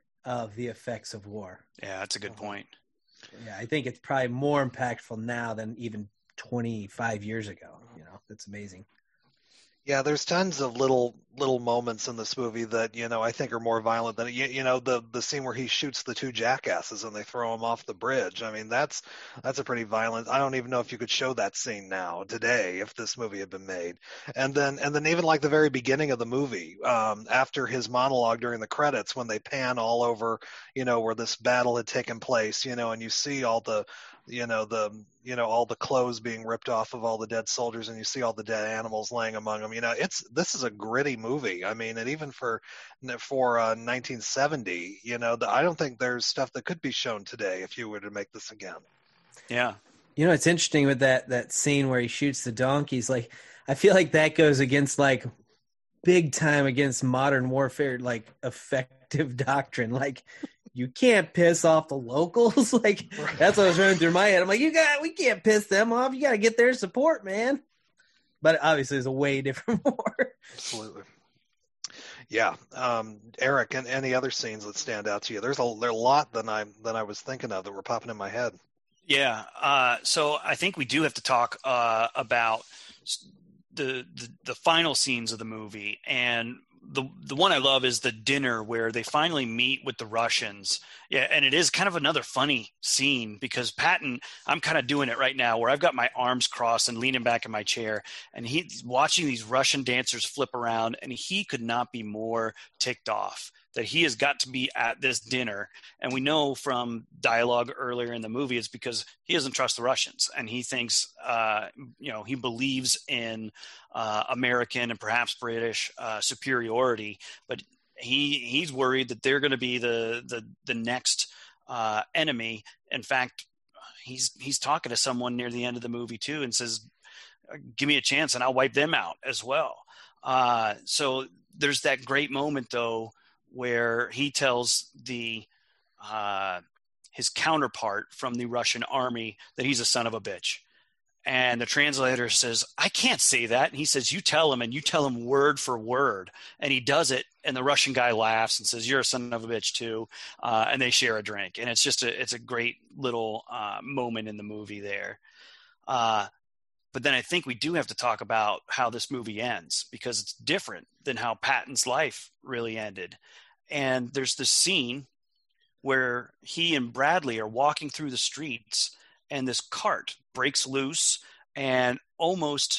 of the effects of war. Yeah, that's a good Mm-hmm. point. Yeah, I think it's probably more impactful now than even twenty-five years ago. You know, that's amazing. Yeah, there's tons of little little moments in this movie that, you know, I think are more violent than you, you know the the scene where he shoots the two jackasses and they throw him off the bridge. I mean, that's that's a pretty violent. I don't even know if you could show that scene now today if this movie had been made. And then and then even like the very beginning of the movie, um, after his monologue during the credits, when they pan all over, you know, where this battle had taken place, you know, and you see all the you know the you know all the clothes being ripped off of all the dead soldiers and you see all the dead animals laying among them. You know, it's this is a gritty movie. I mean, and even for for uh, nineteen seventy, you know, the, I don't think there's stuff that could be shown today if you were to make this again. Yeah. You know, it's interesting with that that scene where he shoots the donkeys. Like, I feel like that goes against like big time against modern warfare, like effective doctrine. Like, you can't piss off the locals. Like, that's what was running through my head. I'm like, you got, we can't piss them off. You got to get their support, man. But obviously, it's a way different war. Absolutely. Yeah, um, Eric, and any other scenes that stand out to you? There's a there's a lot than I than I was thinking of that were popping in my head. Yeah. Uh, so I think we do have to talk uh, about the, the the final scenes of the movie, and the the one I love is the dinner where they finally meet with the Russians. Yeah, and it is kind of another funny scene because Patton, I'm kind of doing it right now where I've got my arms crossed and leaning back in my chair, and he's watching these Russian dancers flip around, and he could not be more ticked off that he has got to be at this dinner. And we know from dialogue earlier in the movie, it's because he doesn't trust the Russians. And he thinks, uh, you know, he believes in uh, American and perhaps British uh, superiority, but he he's worried that they're going to be the, the, the next uh, enemy. In fact, he's, he's talking to someone near the end of the movie too, and says, give me a chance and I'll wipe them out as well. Uh, so there's that great moment though, where he tells the uh, his counterpart from the Russian army that he's a son of a bitch. And the translator says, I can't say that. And he says, you tell him, and you tell him word for word. And he does it. And the Russian guy laughs and says, you're a son of a bitch too. Uh, and they share a drink. And it's just a, it's a great little uh, moment in the movie there. Uh, But then I think we do have to talk about how this movie ends because it's different than how Patton's life really ended. And there's this scene where he and Bradley are walking through the streets and this cart breaks loose and almost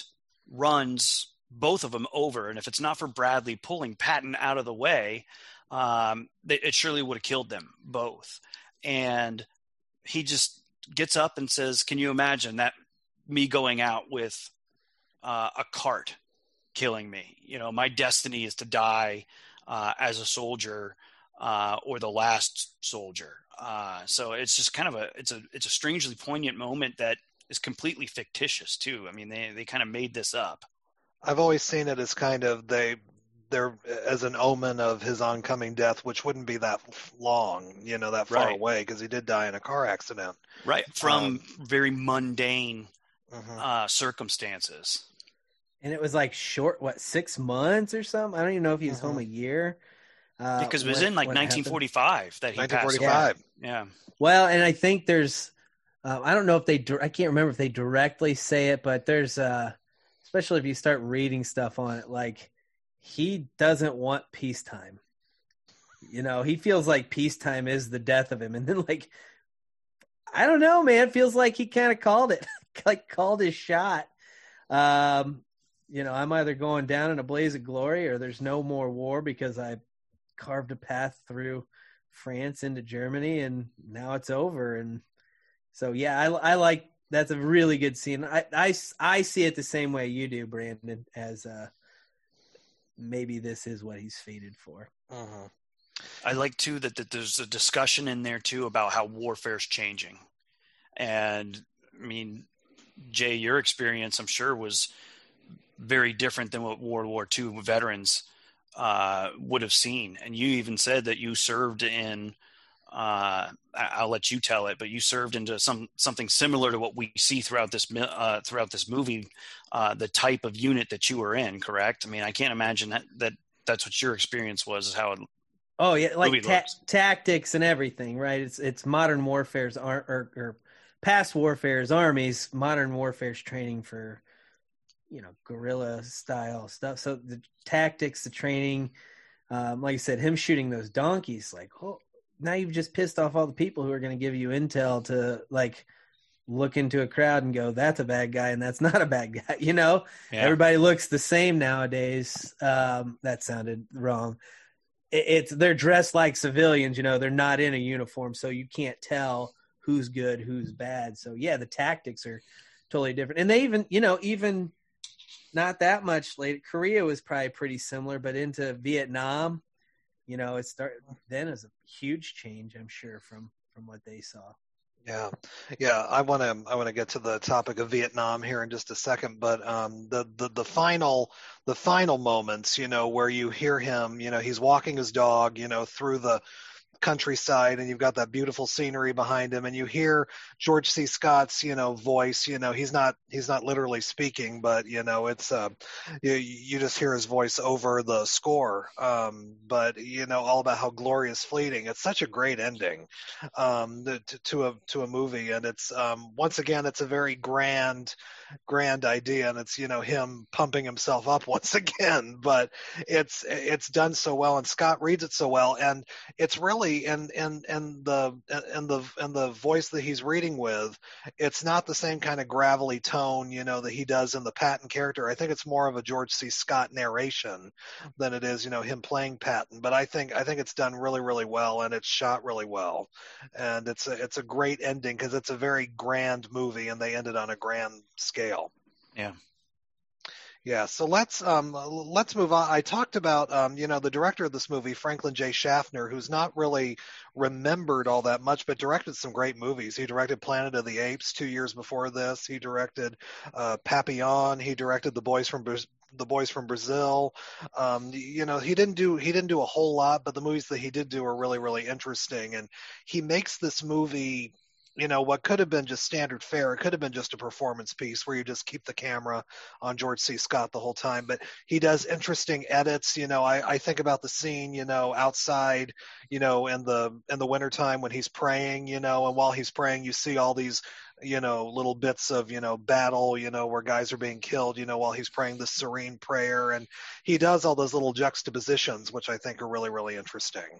runs both of them over. And if it's not for Bradley pulling Patton out of the way, um, it surely would have killed them both. And he just gets up and says, can you imagine that? Me going out with uh, a cart killing me. You know, my destiny is to die uh, as a soldier uh, or the last soldier. Uh, so it's just kind of a, it's a, it's a strangely poignant moment that is completely fictitious too. I mean, they, they kind of made this up. I've always seen it as kind of, they, there as an omen of his oncoming death, which wouldn't be that long, you know, that far Right. away, because he did die in a car accident. Right. From Um, very mundane mhm. uh, circumstances. And it was like short, what, six months or something? I don't even know if he was Mhm. home a year. Uh, Because it was when- in like when it happened. nineteen forty-five that he nineteen passed away. forty-five. Yeah. Well, and I think there's, uh, I don't know if they, dir- I can't remember if they directly say it, but there's, uh, especially if you start reading stuff on it, like he doesn't want peacetime. You know, he feels like peacetime is the death of him. And then like, I don't know, man, feels like he kind of called it, like called his shot. Um, you know, I'm either going down in a blaze of glory or there's no more war because I carved a path through France into Germany and now it's over. And so, yeah, I, I like, that's a really good scene. I, I, I see it the same way you do, Brandon, as uh, maybe this is what he's fated for. Mhm. I like too that, that there's a discussion in there too about how warfare is changing. And I mean, Jay, your experience, I'm sure, was very different than what World War Two veterans uh, would have seen. And you even said that you served in, uh, I'll let you tell it, but you served into some, something similar to what we see throughout this, uh, throughout this movie, uh, the type of unit that you were in, correct? I mean, I can't imagine that, that that's what your experience was, how it, Oh yeah, like movie ta- looks. tactics and everything, right? It's it's modern warfare's ar- or, or past warfare's armies, modern warfare's training for, you know, guerrilla style stuff. So the tactics, the training, um, like I said, him shooting those donkeys, like, oh, now you've just pissed off all the people who are going to give you intel to like look into a crowd and go, that's a bad guy and that's not a bad guy. You know, Yeah. Everybody looks the same nowadays. Um, that sounded wrong. It's they're dressed like civilians, you know, they're not in a uniform, so you can't tell who's good, who's bad. So yeah, the tactics are totally different. And they even, you know, even not that much later, Korea was probably pretty similar, but into Vietnam, you know, it started then as a huge change, I'm sure, from from what they saw. Yeah, yeah. I want to I want to get to the topic of Vietnam here in just a second, but um, the, the the final the final moments, you know, where you hear him, you know, he's walking his dog, you know, through the countryside, and you've got that beautiful scenery behind him, and you hear George C. Scott's, you know, voice. You know, he's not he's not literally speaking, but you know, it's uh, you, you just hear his voice over the score. Um, but you know, all about how glorious fleeting. It's such a great ending um, to, to a to a movie, and it's um, once again, it's a very grand grand idea, and it's, you know, him pumping himself up once again, but it's it's done so well, and Scott reads it so well, and it's really and and and the and the and the voice that he's reading with, it's not the same kind of gravelly tone, you know, that he does in the Patton character. I think it's more of a George C. Scott narration than it is, you know, him playing Patton. But I think I think it's done really really well, and it's shot really well, and it's a it's a great ending because it's a very grand movie, and they ended on a grand scale. Yeah. Yeah, so let's um, let's move on. I talked about um, you know, the director of this movie, Franklin J. Schaffner, who's not really remembered all that much, but directed some great movies. He directed Planet of the Apes two years before this. He directed uh, Papillon. He directed The Boys from Bra- The Boys from Brazil. Um, you know, he didn't do he didn't do a whole lot, but the movies that he did do are really really interesting. And he makes this movie, you know, what could have been just standard fare, it could have been just a performance piece where you just keep the camera on George C. Scott the whole time. But he does interesting edits. You know, I, I think about the scene, you know, outside, you know, in the in the wintertime when he's praying, you know, and while he's praying, you see all these, you know, little bits of, you know, battle, you know, where guys are being killed, you know, while he's praying this serene prayer. And he does all those little juxtapositions, which I think are really, really interesting.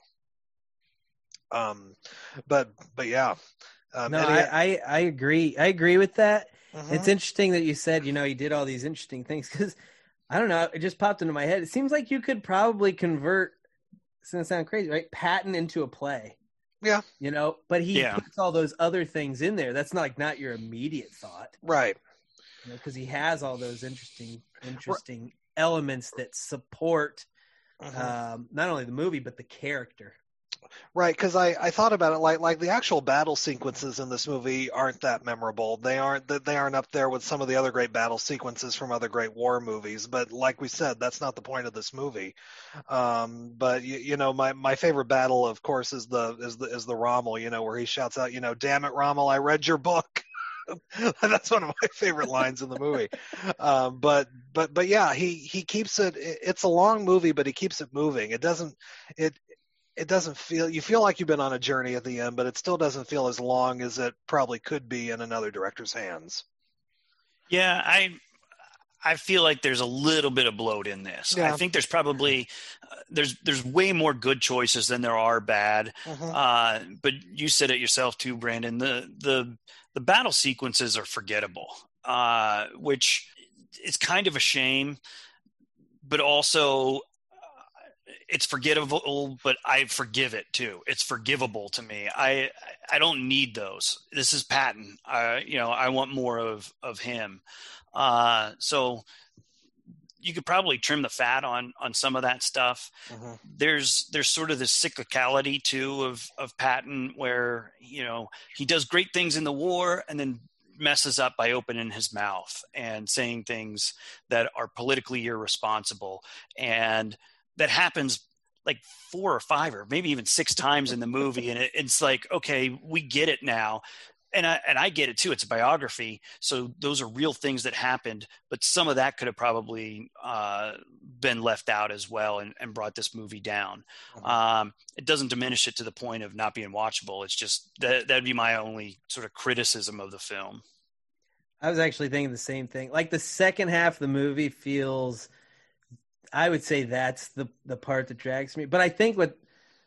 Um, but, but yeah. Um, no, any, I, I, I agree. I agree with that. Mhm. It's interesting that you said, you know, he did all these interesting things because I don't know. It just popped into my head. It seems like you could probably convert, it's going to sound crazy, right? Patton into a play. Yeah. You know, but he Yeah. puts all those other things in there. That's not like not your immediate thought. Right. You know, because he has all those interesting, interesting elements that support Mhm. um, not only the movie, but the character. Right, because I, I thought about it like like the actual battle sequences in this movie aren't that memorable. They aren't they aren't up there with some of the other great battle sequences from other great war movies. But like we said, that's not the point of this movie. Um, but you, you know, my, my favorite battle, of course, is the is the is the Rommel. You know, where he shouts out, you know, "Damn it, Rommel, I read your book." That's one of my favorite lines in the movie. Um, but but but yeah, he he keeps it. It's a long movie, but he keeps it moving. It doesn't it. It doesn't feel, you feel like you've been on a journey at the end, but it still doesn't feel as long as it probably could be in another director's hands. Yeah, I I feel like there's a little bit of bloat in this. Yeah. I think there's probably uh, there's there's way more good choices than there are bad. Mm-hmm. Uh, but you said it yourself too, Brandon. The the the battle sequences are forgettable, uh, which is kind of a shame, but also it's forgettable, but I forgive it too. It's forgivable to me. I I don't need those. This is Patton. I you know I want more of of him. Uh, so you could probably trim the fat on on some of that stuff. Mm-hmm. There's there's sort of this cyclicality too of of Patton, where you know he does great things in the war and then messes up by opening his mouth and saying things that are politically irresponsible, and that happens like four or five or maybe even six times in the movie. And it, it's like, okay, we get it now. And I, and I get it too. It's a biography. So those are real things that happened, but some of that could have probably uh, been left out as well and, and brought this movie down. Mm-hmm. Um, it doesn't diminish it to the point of not being watchable. It's just that that'd be my only sort of criticism of the film. I was actually thinking the same thing. Like the second half of the movie feels, I would say that's the, the part that drags me. But I think what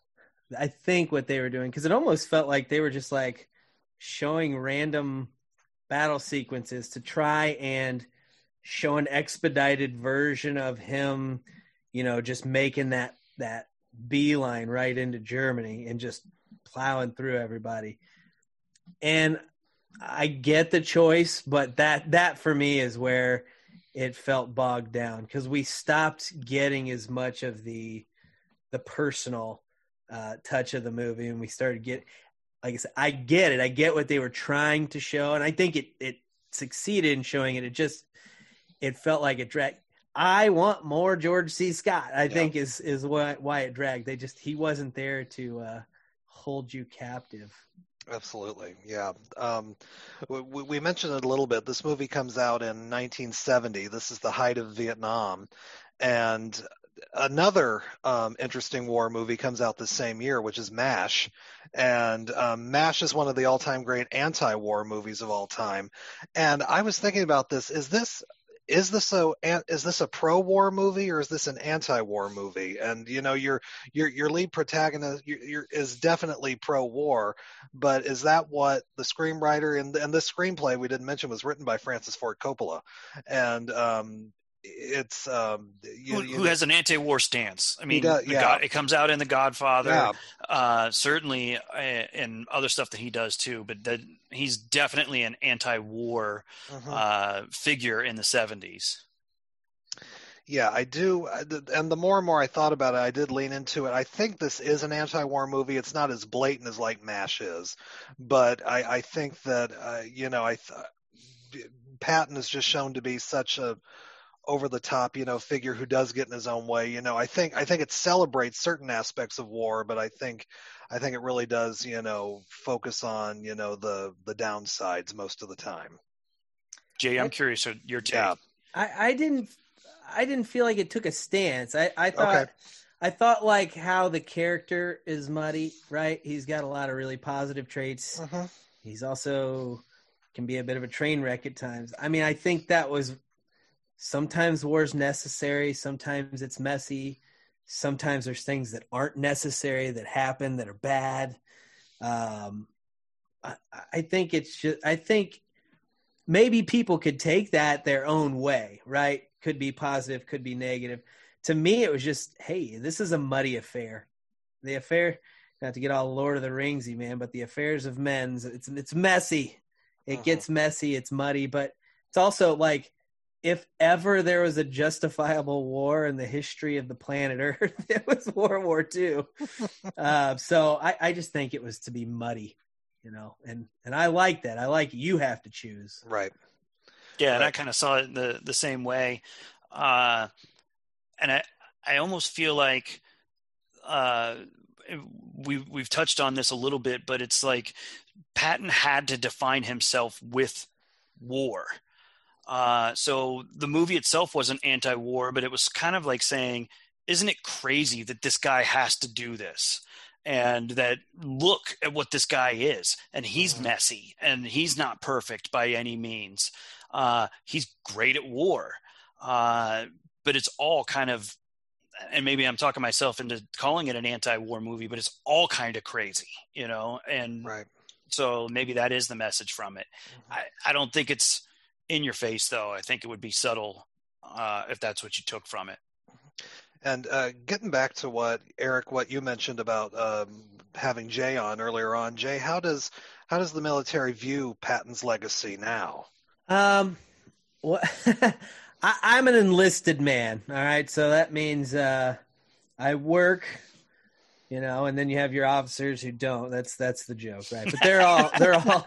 I think what they were doing, because it almost felt like they were just like showing random battle sequences to try and show an expedited version of him, you know, just making that that beeline right into Germany and just plowing through everybody. And I get the choice, but that that for me is where it felt bogged down, because we stopped getting as much of the the personal uh, touch of the movie, and we started get like I said, I get it. I get what they were trying to show, and I think it it succeeded in showing it. It just it felt like it dragged. I want more George C. Scott, I yeah. think is is why why it dragged. They just he wasn't there to uh, hold you captive. Absolutely, yeah. Um, we, we mentioned it a little bit. This movie comes out in nineteen seventy. This is the height of Vietnam. And another um, interesting war movie comes out the same year, which is MASH. And um, MASH is one of the all-time great anti-war movies of all time. And I was thinking about this. Is this... Is this a is this a pro-war movie or is this an anti-war movie? And you know, your your your lead protagonist your, your, is definitely pro-war, but is that what the screenwriter and and this screenplay we didn't mention was written by Francis Ford Coppola, and um, it's um, you, who, you who know, has an anti-war stance. I mean, does, yeah. God, it comes out in The Godfather, yeah. uh, certainly, and other stuff that he does too. But that, he's definitely an anti-war mm-hmm. uh, figure in the seventies. Yeah, I do. And the more and more I thought about it, I did lean into it. I think this is an anti-war movie. It's not as blatant as like MASH is, but I, I think that uh, you know, I th- Patton is just shown to be such a over the top, you know, figure who does get in his own way. You know, I think I think it celebrates certain aspects of war, but I think I think it really does, you know, focus on, you know, the the downsides most of the time. Jay, I'm curious of your take. Yeah. I, I didn't I didn't feel like it took a stance. I, I thought okay. I thought like how the character is muddy, right? He's got a lot of really positive traits. Uh-huh. He's also can be a bit of a train wreck at times. I mean, I think that was sometimes war's necessary. Sometimes it's messy. Sometimes there's things that aren't necessary that happen that are bad. Um, I, I think it's just, I think maybe people could take that their own way, right? Could be positive, could be negative. To me, it was just, hey, this is a muddy affair. The affair, not to get all Lord of the Ringsy, man, but the affairs of men's, it's it's messy. It uh-huh. gets messy, it's muddy, but it's also like if ever there was a justifiable war in the history of the planet Earth, it was World War Two. uh, so I, I just think it was to be muddy, you know, and, and I like that. I like you have to choose. Right. Yeah, and right. I kind of saw it the, the same way. Uh, and I, I almost feel like uh, we, we've touched on this a little bit, but it's like Patton had to define himself with war. Uh, so the movie itself wasn't anti-war, but it was kind of like saying, isn't it crazy that this guy has to do this? And that look at what this guy is, and he's mm-hmm. messy, and he's not perfect by any means. Uh, he's great at war. Uh, but it's all kind of, and maybe I'm talking myself into calling it an anti-war movie, but it's all kind of crazy, you know? And right. so maybe that is the message from it. Mm-hmm. I, I don't think it's in your face, though. I think it would be subtle uh, if that's what you took from it. And uh, getting back to what Eric, what you mentioned about um, having Jay on earlier on, Jay, how does how does the military view Patton's legacy now? Um, well, I, I'm an enlisted man. All right, so that means uh, I work, you know, and then you have your officers who don't. That's that's the joke, right? But they're all they're all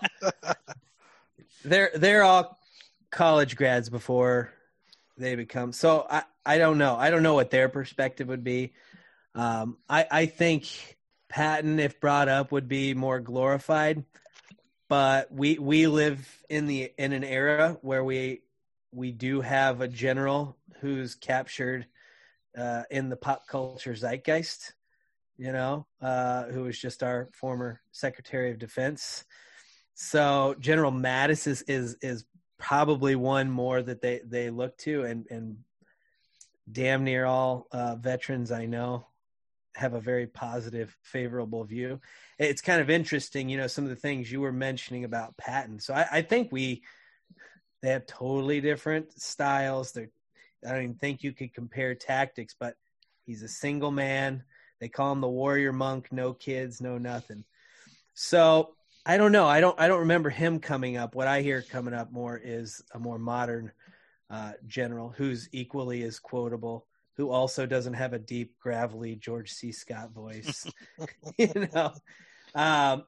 they're they're all college grads before they become. So I, I don't know. I don't know what their perspective would be. Um, I, I think Patton, if brought up, would be more glorified. But we we live in the in an era where we we do have a general who's captured uh, in the pop culture zeitgeist. You know, uh, who was just our former Secretary of Defense. So General Mattis is is is. probably one more that they, they look to, and, and damn near all uh, veterans I know have a very positive, favorable view. It's kind of interesting, you know, some of the things you were mentioning about Patton. So I, I think we, they have totally different styles. They're, I don't even think you could compare tactics, but he's a single man. They call him the warrior monk, no kids, no nothing. So I don't know. I don't. I don't remember him coming up. What I hear coming up more is a more modern uh, general who's equally as quotable, who also doesn't have a deep, gravelly George C. Scott voice. you know. Um,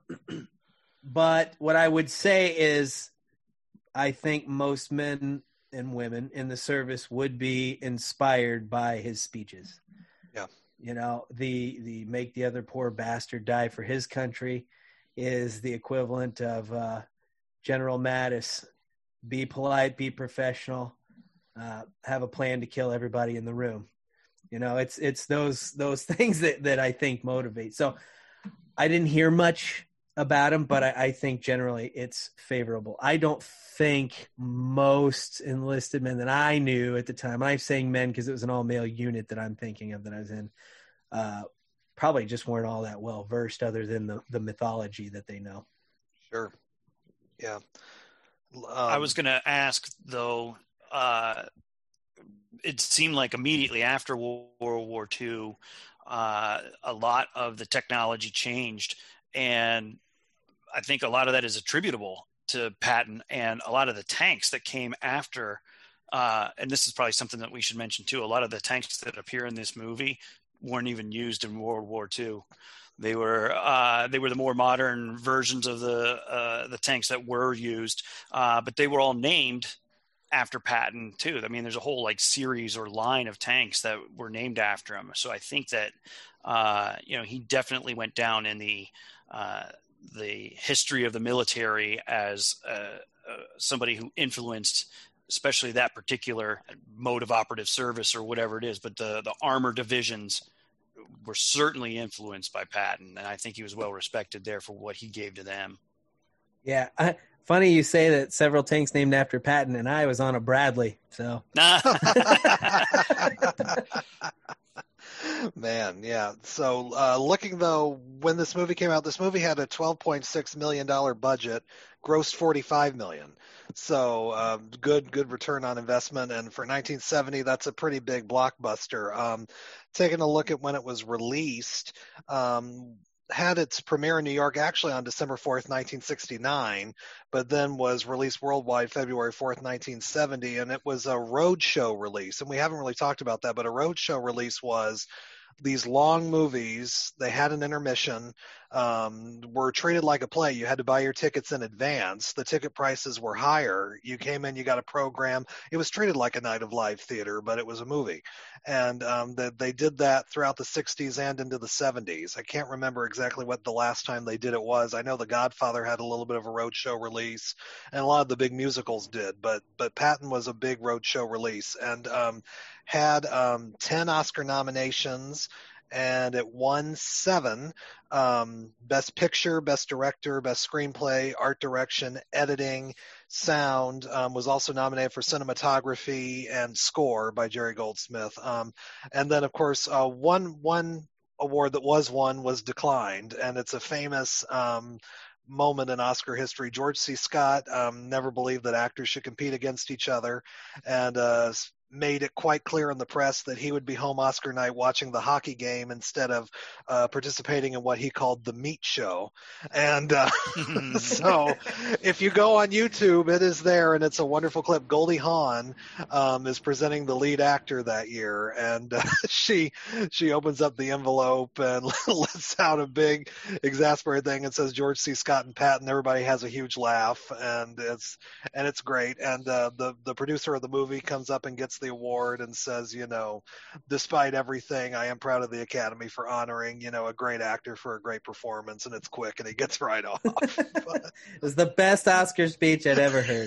but what I would say is, I think most men and women in the service would be inspired by his speeches. Yeah. You know, the the make the other poor bastard die for his country is the equivalent of uh, General Mattis. Be polite, be professional, uh, have a plan to kill everybody in the room. You know, it's it's those those things that, that I think motivate. So I didn't hear much about him, but I, I think generally it's favorable. I don't think most enlisted men that I knew at the time, and I'm saying men because it was an all-male unit that I'm thinking of that I was in, uh, probably just weren't all that well versed other than the, the mythology that they know. Sure. Yeah. Um, I was going to ask though, uh, it seemed like immediately after World War Two, uh, a lot of the technology changed, and I think a lot of that is attributable to Patton, and a lot of the tanks that came after, uh, and this is probably something that we should mention too, a lot of the tanks that appear in this movie weren't even used in World War Two. They were uh, they were the more modern versions of the uh, the tanks that were used, uh, but they were all named after Patton too. I mean, there's a whole like series or line of tanks that were named after him. So I think that uh, you know he definitely went down in the uh, the history of the military as uh, uh, somebody who influenced, especially that particular mode of operative service or whatever it is. But the the armor divisions were certainly influenced by Patton, and I think he was well respected there for what he gave to them. Yeah, I, funny you say that several tanks named after Patton, and I was on a Bradley. So, man, yeah. So, uh, looking though, when this movie came out, this movie had a twelve point six million dollars budget, grossed forty-five million dollars. So, um, good, good return on investment. And for nineteen seventy, that's a pretty big blockbuster. Um, taking a look at when it was released, um, had its premiere in New York actually on December fourth, nineteen sixty-nine, but then was released worldwide February fourth, nineteen seventy, and it was a roadshow release. And we haven't really talked about that, but a roadshow release was these long movies. They had an intermission, um, were treated like a play. You had to buy your tickets in advance. The ticket prices were higher. You came in, you got a program. It was treated like a night of live theater, but it was a movie. And um, the, they did that throughout the sixties and into the seventies. I can't remember exactly what the last time they did it was. I know The Godfather had a little bit of a roadshow release, and a lot of the big musicals did, but but Patton was a big roadshow release, and um, had um, ten Oscar nominations, and it won seven. Um, Best Picture, Best Director, Best Screenplay, Art Direction, Editing, Sound. Um, was also nominated for Cinematography and Score by Jerry Goldsmith. Um, and then, of course, uh, one one award that was won was declined, and it's a famous um, moment in Oscar history. George C. Scott um, never believed that actors should compete against each other, and uh, made it quite clear in the press that he would be home Oscar night watching the hockey game instead of uh, participating in what he called the meat show. And uh, so if you go on YouTube, it is there, and it's a wonderful clip. Goldie Hawn um, is presenting the lead actor that year, and uh, she she opens up the envelope and lets out a big exasperated thing and says George C. Scott and Patton. Everybody has a huge laugh, and it's and it's great. And uh, the the producer of the movie comes up and gets the award and says, you know, despite everything, I am proud of the Academy for honoring, you know, a great actor for a great performance, and it's quick, and he gets right off. But, it was the best Oscar speech I'd ever heard.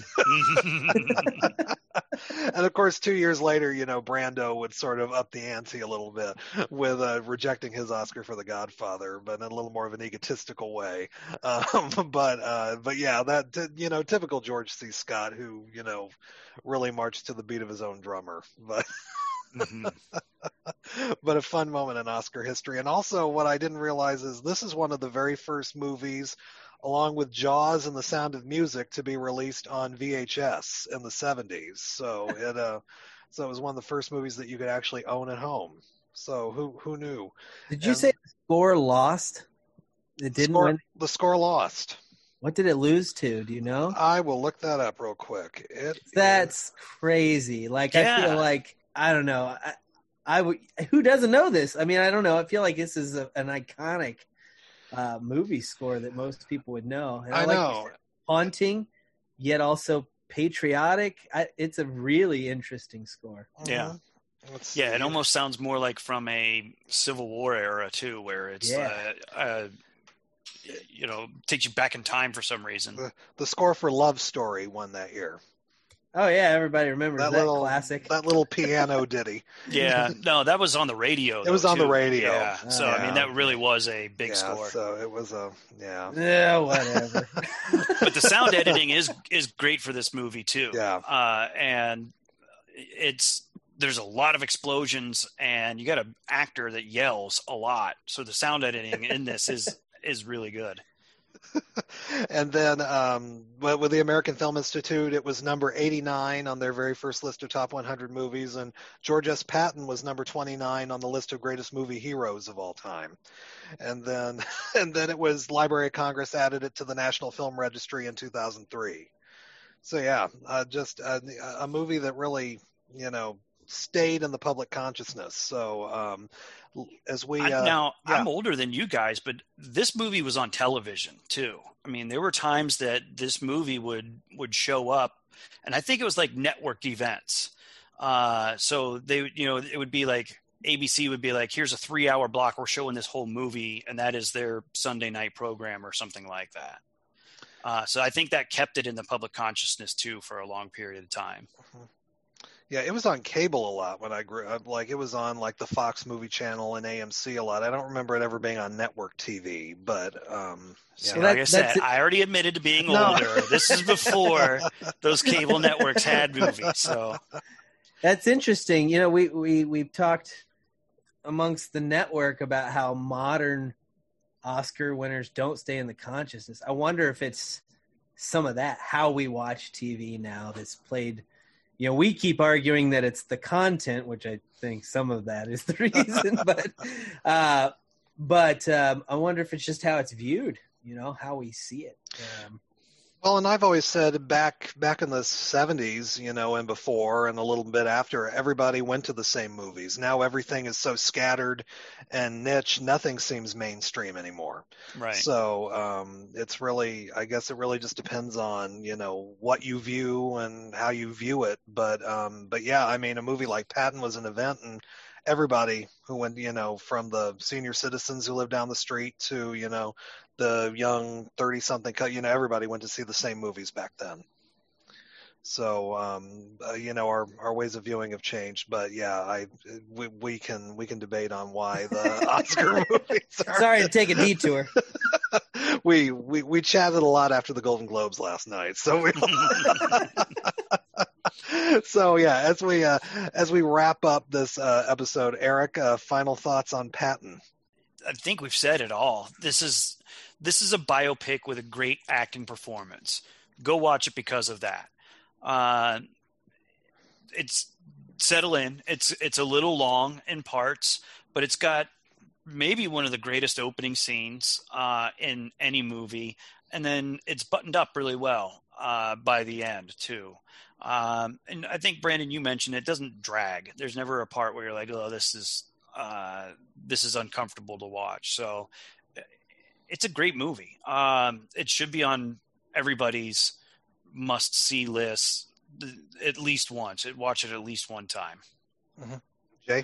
And of course, two years later, you know, Brando would sort of up the ante a little bit with uh, rejecting his Oscar for The Godfather, but in a little more of an egotistical way. Um, but uh, but yeah, that, you know, typical George C. Scott, who, you know, really marched to the beat of his own drummer. But mm-hmm. But a fun moment in Oscar history. And also, what I didn't realize is this is one of the very first movies, along with Jaws and The Sound of Music, to be released on V H S in the seventies. So it uh, so it was one of the first movies that you could actually own at home. So who who knew? Did you and say the score lost? It didn't score, win? The score lost. What did it lose to? Do you know? I will look that up real quick. It That's is... crazy. Like, yeah. I feel like, I don't know. I, I would, who doesn't know this? I mean, I don't know. I feel like this is a, an iconic uh, movie score that most people would know. And I, I like know. Haunting, yet also patriotic. I, it's a really interesting score. Yeah. Let's yeah, see. it almost sounds more like from a Civil War era, too, where it's, Yeah. uh, uh, you know, takes you back in time for some reason. The, the score for Love Story won that year. Oh, yeah, everybody remembers that, that little classic. That little piano ditty. Yeah, no, that was on the radio. It though, was on too. the radio. Yeah, so yeah. I mean, that really was a big yeah, score. So it was a yeah. Yeah, whatever. But the sound editing is is great for this movie too. Yeah, uh, and it's there's a lot of explosions, and you got an actor that yells a lot. So the sound editing in this is is really good. And then um, with the American Film Institute, it was number eighty-nine on their very first list of top one hundred movies, and George S. Patton was number twenty-nine on the list of greatest movie heroes of all time. And then, and then it was Library of Congress added it to the National Film Registry in two thousand three. So yeah, uh, just a, a movie that really, you know, stayed in the public consciousness. So um, as we uh, I, now yeah. I'm older than you guys, but this movie was on television too. I mean, there were times that this movie would would show up, and I think it was like networked events. Uh, so they, you know, it would be like A B C would be like, "Here's a three hour block. We're showing this whole movie, and that is their Sunday night program or something like that." Uh, so I think that kept it in the public consciousness too for a long period of time. Mm-hmm. Yeah, it was on cable a lot when I grew up. Like, it was on, like, the Fox Movie Channel and A M C a lot. I don't remember it ever being on network T V, but, um, yeah. So like I said, I already admitted to being No. older. This is before those cable networks had movies, so. That's interesting. You know, we, we, we've talked amongst the network about how modern Oscar winners don't stay in the consciousness. I wonder if it's some of that, how we watch T V now that's played. You know, we keep arguing that it's the content, which I think some of that is the reason. but uh, but um, I wonder if it's just how it's viewed, you know, how we see it. Um, Well, and I've always said back back in the seventies, you know, and before and a little bit after, everybody went to the same movies. Now everything is so scattered and niche, nothing seems mainstream anymore. Right. So um, it's really, I guess it really just depends on, you know, what you view and how you view it. But um, but yeah, I mean, a movie like Patton was an event, and everybody who went, you know, from the senior citizens who live down the street to, you know, the young thirty-something, you know, everybody went to see the same movies back then. So, um, uh, you know, our, our ways of viewing have changed. But yeah, I we, we can we can debate on why the Oscar movies are. Sorry to take a detour. we, we we chatted a lot after the Golden Globes last night. So we. So yeah, as we uh, as we wrap up this uh, episode, Eric, uh, final thoughts on Patton. I think we've said it all. This is this is a biopic with a great acting performance. Go watch it because of that. Uh, it's settle in. It's it's a little long in parts, but it's got maybe one of the greatest opening scenes uh, in any movie, and then it's buttoned up really well uh, by the end too. Um, and I think, Brandon, you mentioned it doesn't drag. There's never a part where you're like, oh, this is uh, this is uncomfortable to watch. So it's a great movie. Um, it should be on everybody's must-see list at least once. Watch it at least one time. Mm-hmm. Jay?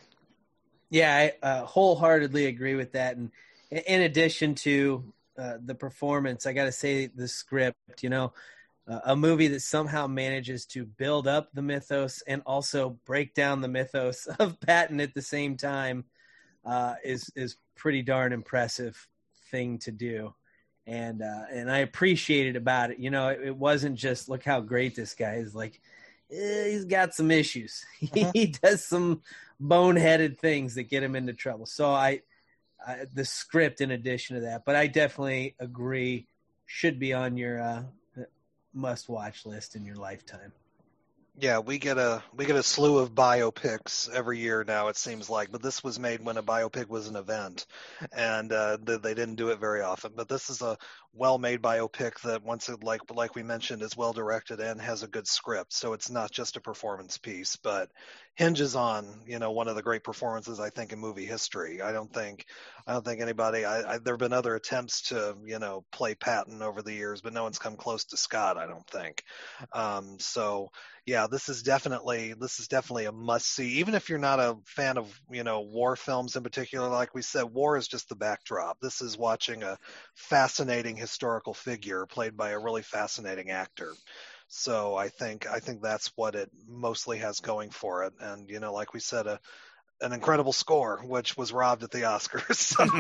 Yeah, I uh, wholeheartedly agree with that. And in addition to uh, the performance, I got to say the script, you know, Uh, a movie that somehow manages to build up the mythos and also break down the mythos of Patton at the same time uh, is is pretty darn impressive thing to do, and uh, and I appreciate it about it. You know, it, it wasn't just look how great this guy is. Like eh, he's got some issues. Uh-huh. He does some boneheaded things that get him into trouble. So I, I the script in addition to that, but I definitely agree should be on your. Uh, must-watch list in your lifetime. Yeah, we get a we get a slew of biopics every year now, it seems like, but this was made when a biopic was an event, and uh, they, they didn't do it very often. But this is a well-made biopic that, once it, like like we mentioned, is well-directed and has a good script. So it's not just a performance piece, but hinges on, you know, one of the great performances, I think, in movie history. I don't think I don't think anybody. I, I, there have been other attempts to, you know, play Patton over the years, but no one's come close to Scott, I don't think. Um, so. Yeah, this is definitely this is definitely a must see. Even if you're not a fan of, you know, war films in particular, like we said, war is just the backdrop. This is watching a fascinating historical figure played by a really fascinating actor. So I think I think that's what it mostly has going for it. And, you know, like we said, a an incredible score, which was robbed at the Oscars.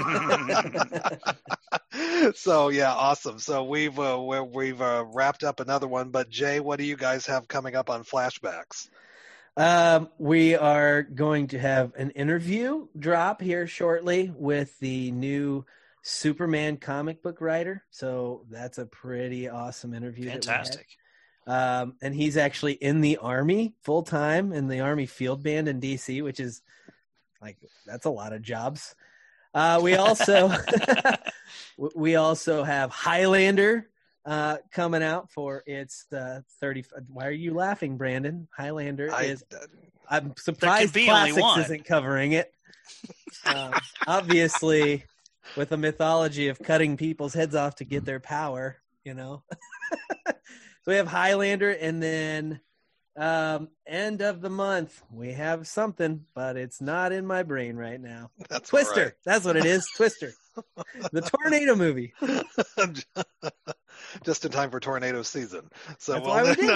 So yeah, awesome. So we've uh, we've uh, wrapped up another one. But Jay, what do you guys have coming up on Flashbacks? Um, we are going to have an interview drop here shortly with the new Superman comic book writer. So that's a pretty awesome interview. Fantastic. Um, and he's actually in the Army full time in the Army Field Band in D C, which is like that's a lot of jobs. Uh, we also we also have Highlander uh, coming out for its uh, thirty. Why are you laughing, Brandon? Highlander I, is. I'm surprised Classics isn't covering it. Uh, obviously, with a mythology of cutting people's heads off to get their power, you know. So we have Highlander, and then um, end of the month we have something, but it's not in my brain right now. That's Twister. Right. That's what it is. Twister, the tornado movie. Just in time for tornado season. So That's well, why we did no.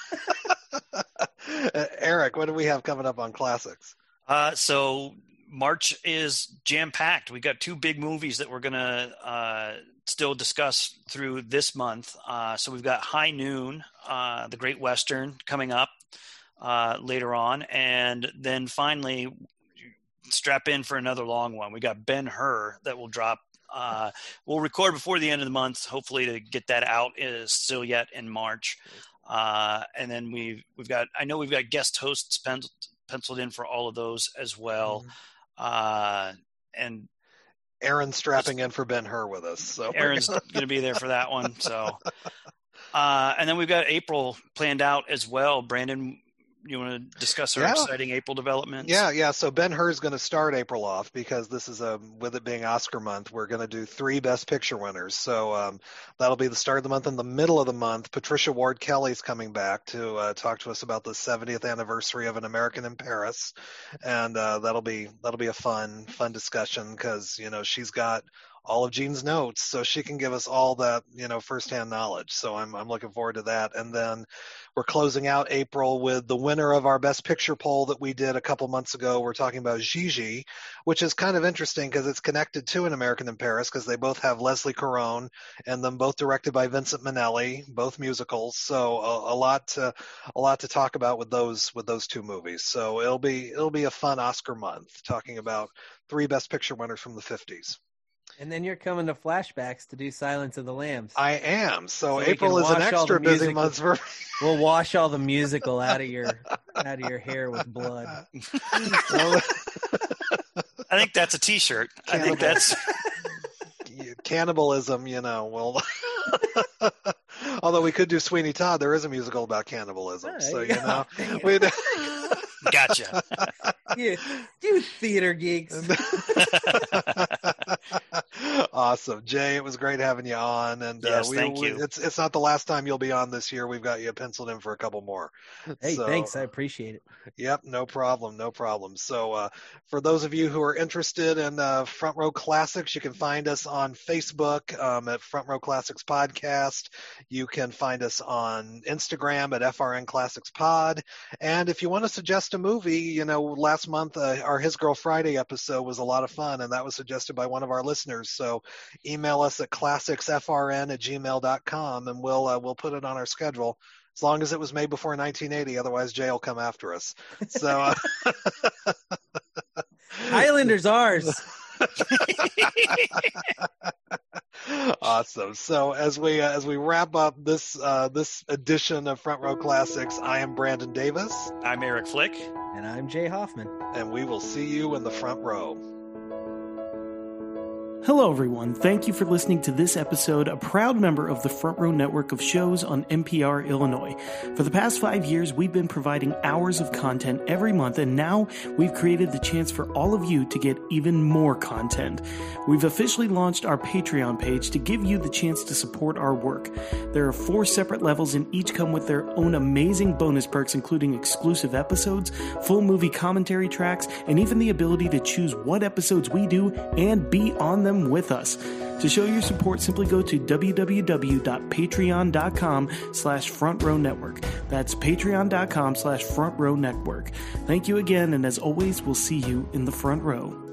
it. uh, Eric, what do we have coming up on Classics? Uh, so March is jam-packed. We got two big movies that we're going to uh, still discuss through this month. Uh, so we've got High Noon, uh, the Great Western, coming up uh, later on. And then finally, strap in for another long one. We got Ben-Hur that will drop. Uh, we'll record before the end of the month, hopefully to get that out is still yet in March. Uh, and then we've, we've got, I know we've got guest hosts penciled, penciled in for all of those as well. Mm-hmm. Uh, and Aaron's strapping in for Ben-Hur with us. So Aaron's going to be there for that one. So, uh, and then we've got April planned out as well. Brandon, you want to discuss our yeah. exciting April developments? Yeah, yeah. So Ben-Hur is going to start April off because this is a with it being Oscar month. We're going to do three Best Picture winners. So um, that'll be the start of the month. In the middle of the month, Patricia Ward Kelly's coming back to uh, talk to us about the seventieth anniversary of An American in Paris, and uh, that'll be that'll be a fun fun discussion because you know she's got all of Gene's notes, so she can give us all that, you know, firsthand knowledge. So I'm I'm looking forward to that. And then we're closing out April with the winner of our Best Picture poll that we did a couple months ago. We're talking about Gigi, which is kind of interesting because it's connected to An American in Paris because they both have Leslie Caron and them both directed by Vincent Minnelli, both musicals. So a, a lot to a lot to talk about with those with those two movies. So it'll be it'll be a fun Oscar month talking about three Best Picture winners from the fifties. And then you're coming to Flashbacks to do Silence of the Lambs. I am. So, so April is an extra busy musical, month for me. We'll wash all the musical out of your out of your hair with blood. I think that's a T-shirt. I think that's cannibalism. You know, well. Although we could do Sweeney Todd, there is a musical about cannibalism. Oh, so you know, we. Gotcha. you, you theater geeks. Awesome, Jay. It was great having you on, and yes, uh, we, thank we, you. It's it's not the last time you'll be on this year. We've got you penciled in for a couple more. Hey, so, thanks. I appreciate it. Yep, no problem, no problem. So, uh, for those of you who are interested in uh, Front Row Classics, you can find us on Facebook um, at Front Row Classics Podcast. You can find us on Instagram at F R N Classics Pod. And if you want to suggest a movie, you know, last month uh, our His Girl Friday episode was a lot of fun, and that was suggested by one of our listeners. So email us at classicsfrn at gmail dot com, and we'll uh, we'll put it on our schedule as long as it was made before nineteen eighty. Otherwise, Jay will come after us. So uh, Highlander's ours. Awesome. So as we uh, as we wrap up this uh, this edition of Front Row Classics, I am Brandon Davis. I'm Eric Flick. And I'm Jay Hoffman. And we will see you in the front row. Hello, everyone. Thank you for listening to this episode, a proud member of the Front Row network of shows on N P R Illinois. For the past five years, we've been providing hours of content every month, and now we've created the chance for all of you to get even more content. We've officially launched our Patreon page to give you the chance to support our work. There are four separate levels, and each come with their own amazing bonus perks, including exclusive episodes, full movie commentary tracks, and even the ability to choose what episodes we do and be on them with us. To show your support, simply go to www.patreon.com slash front row network. That's patreon.com slash front row network. Thank you again, and as always, we'll see you in the front row.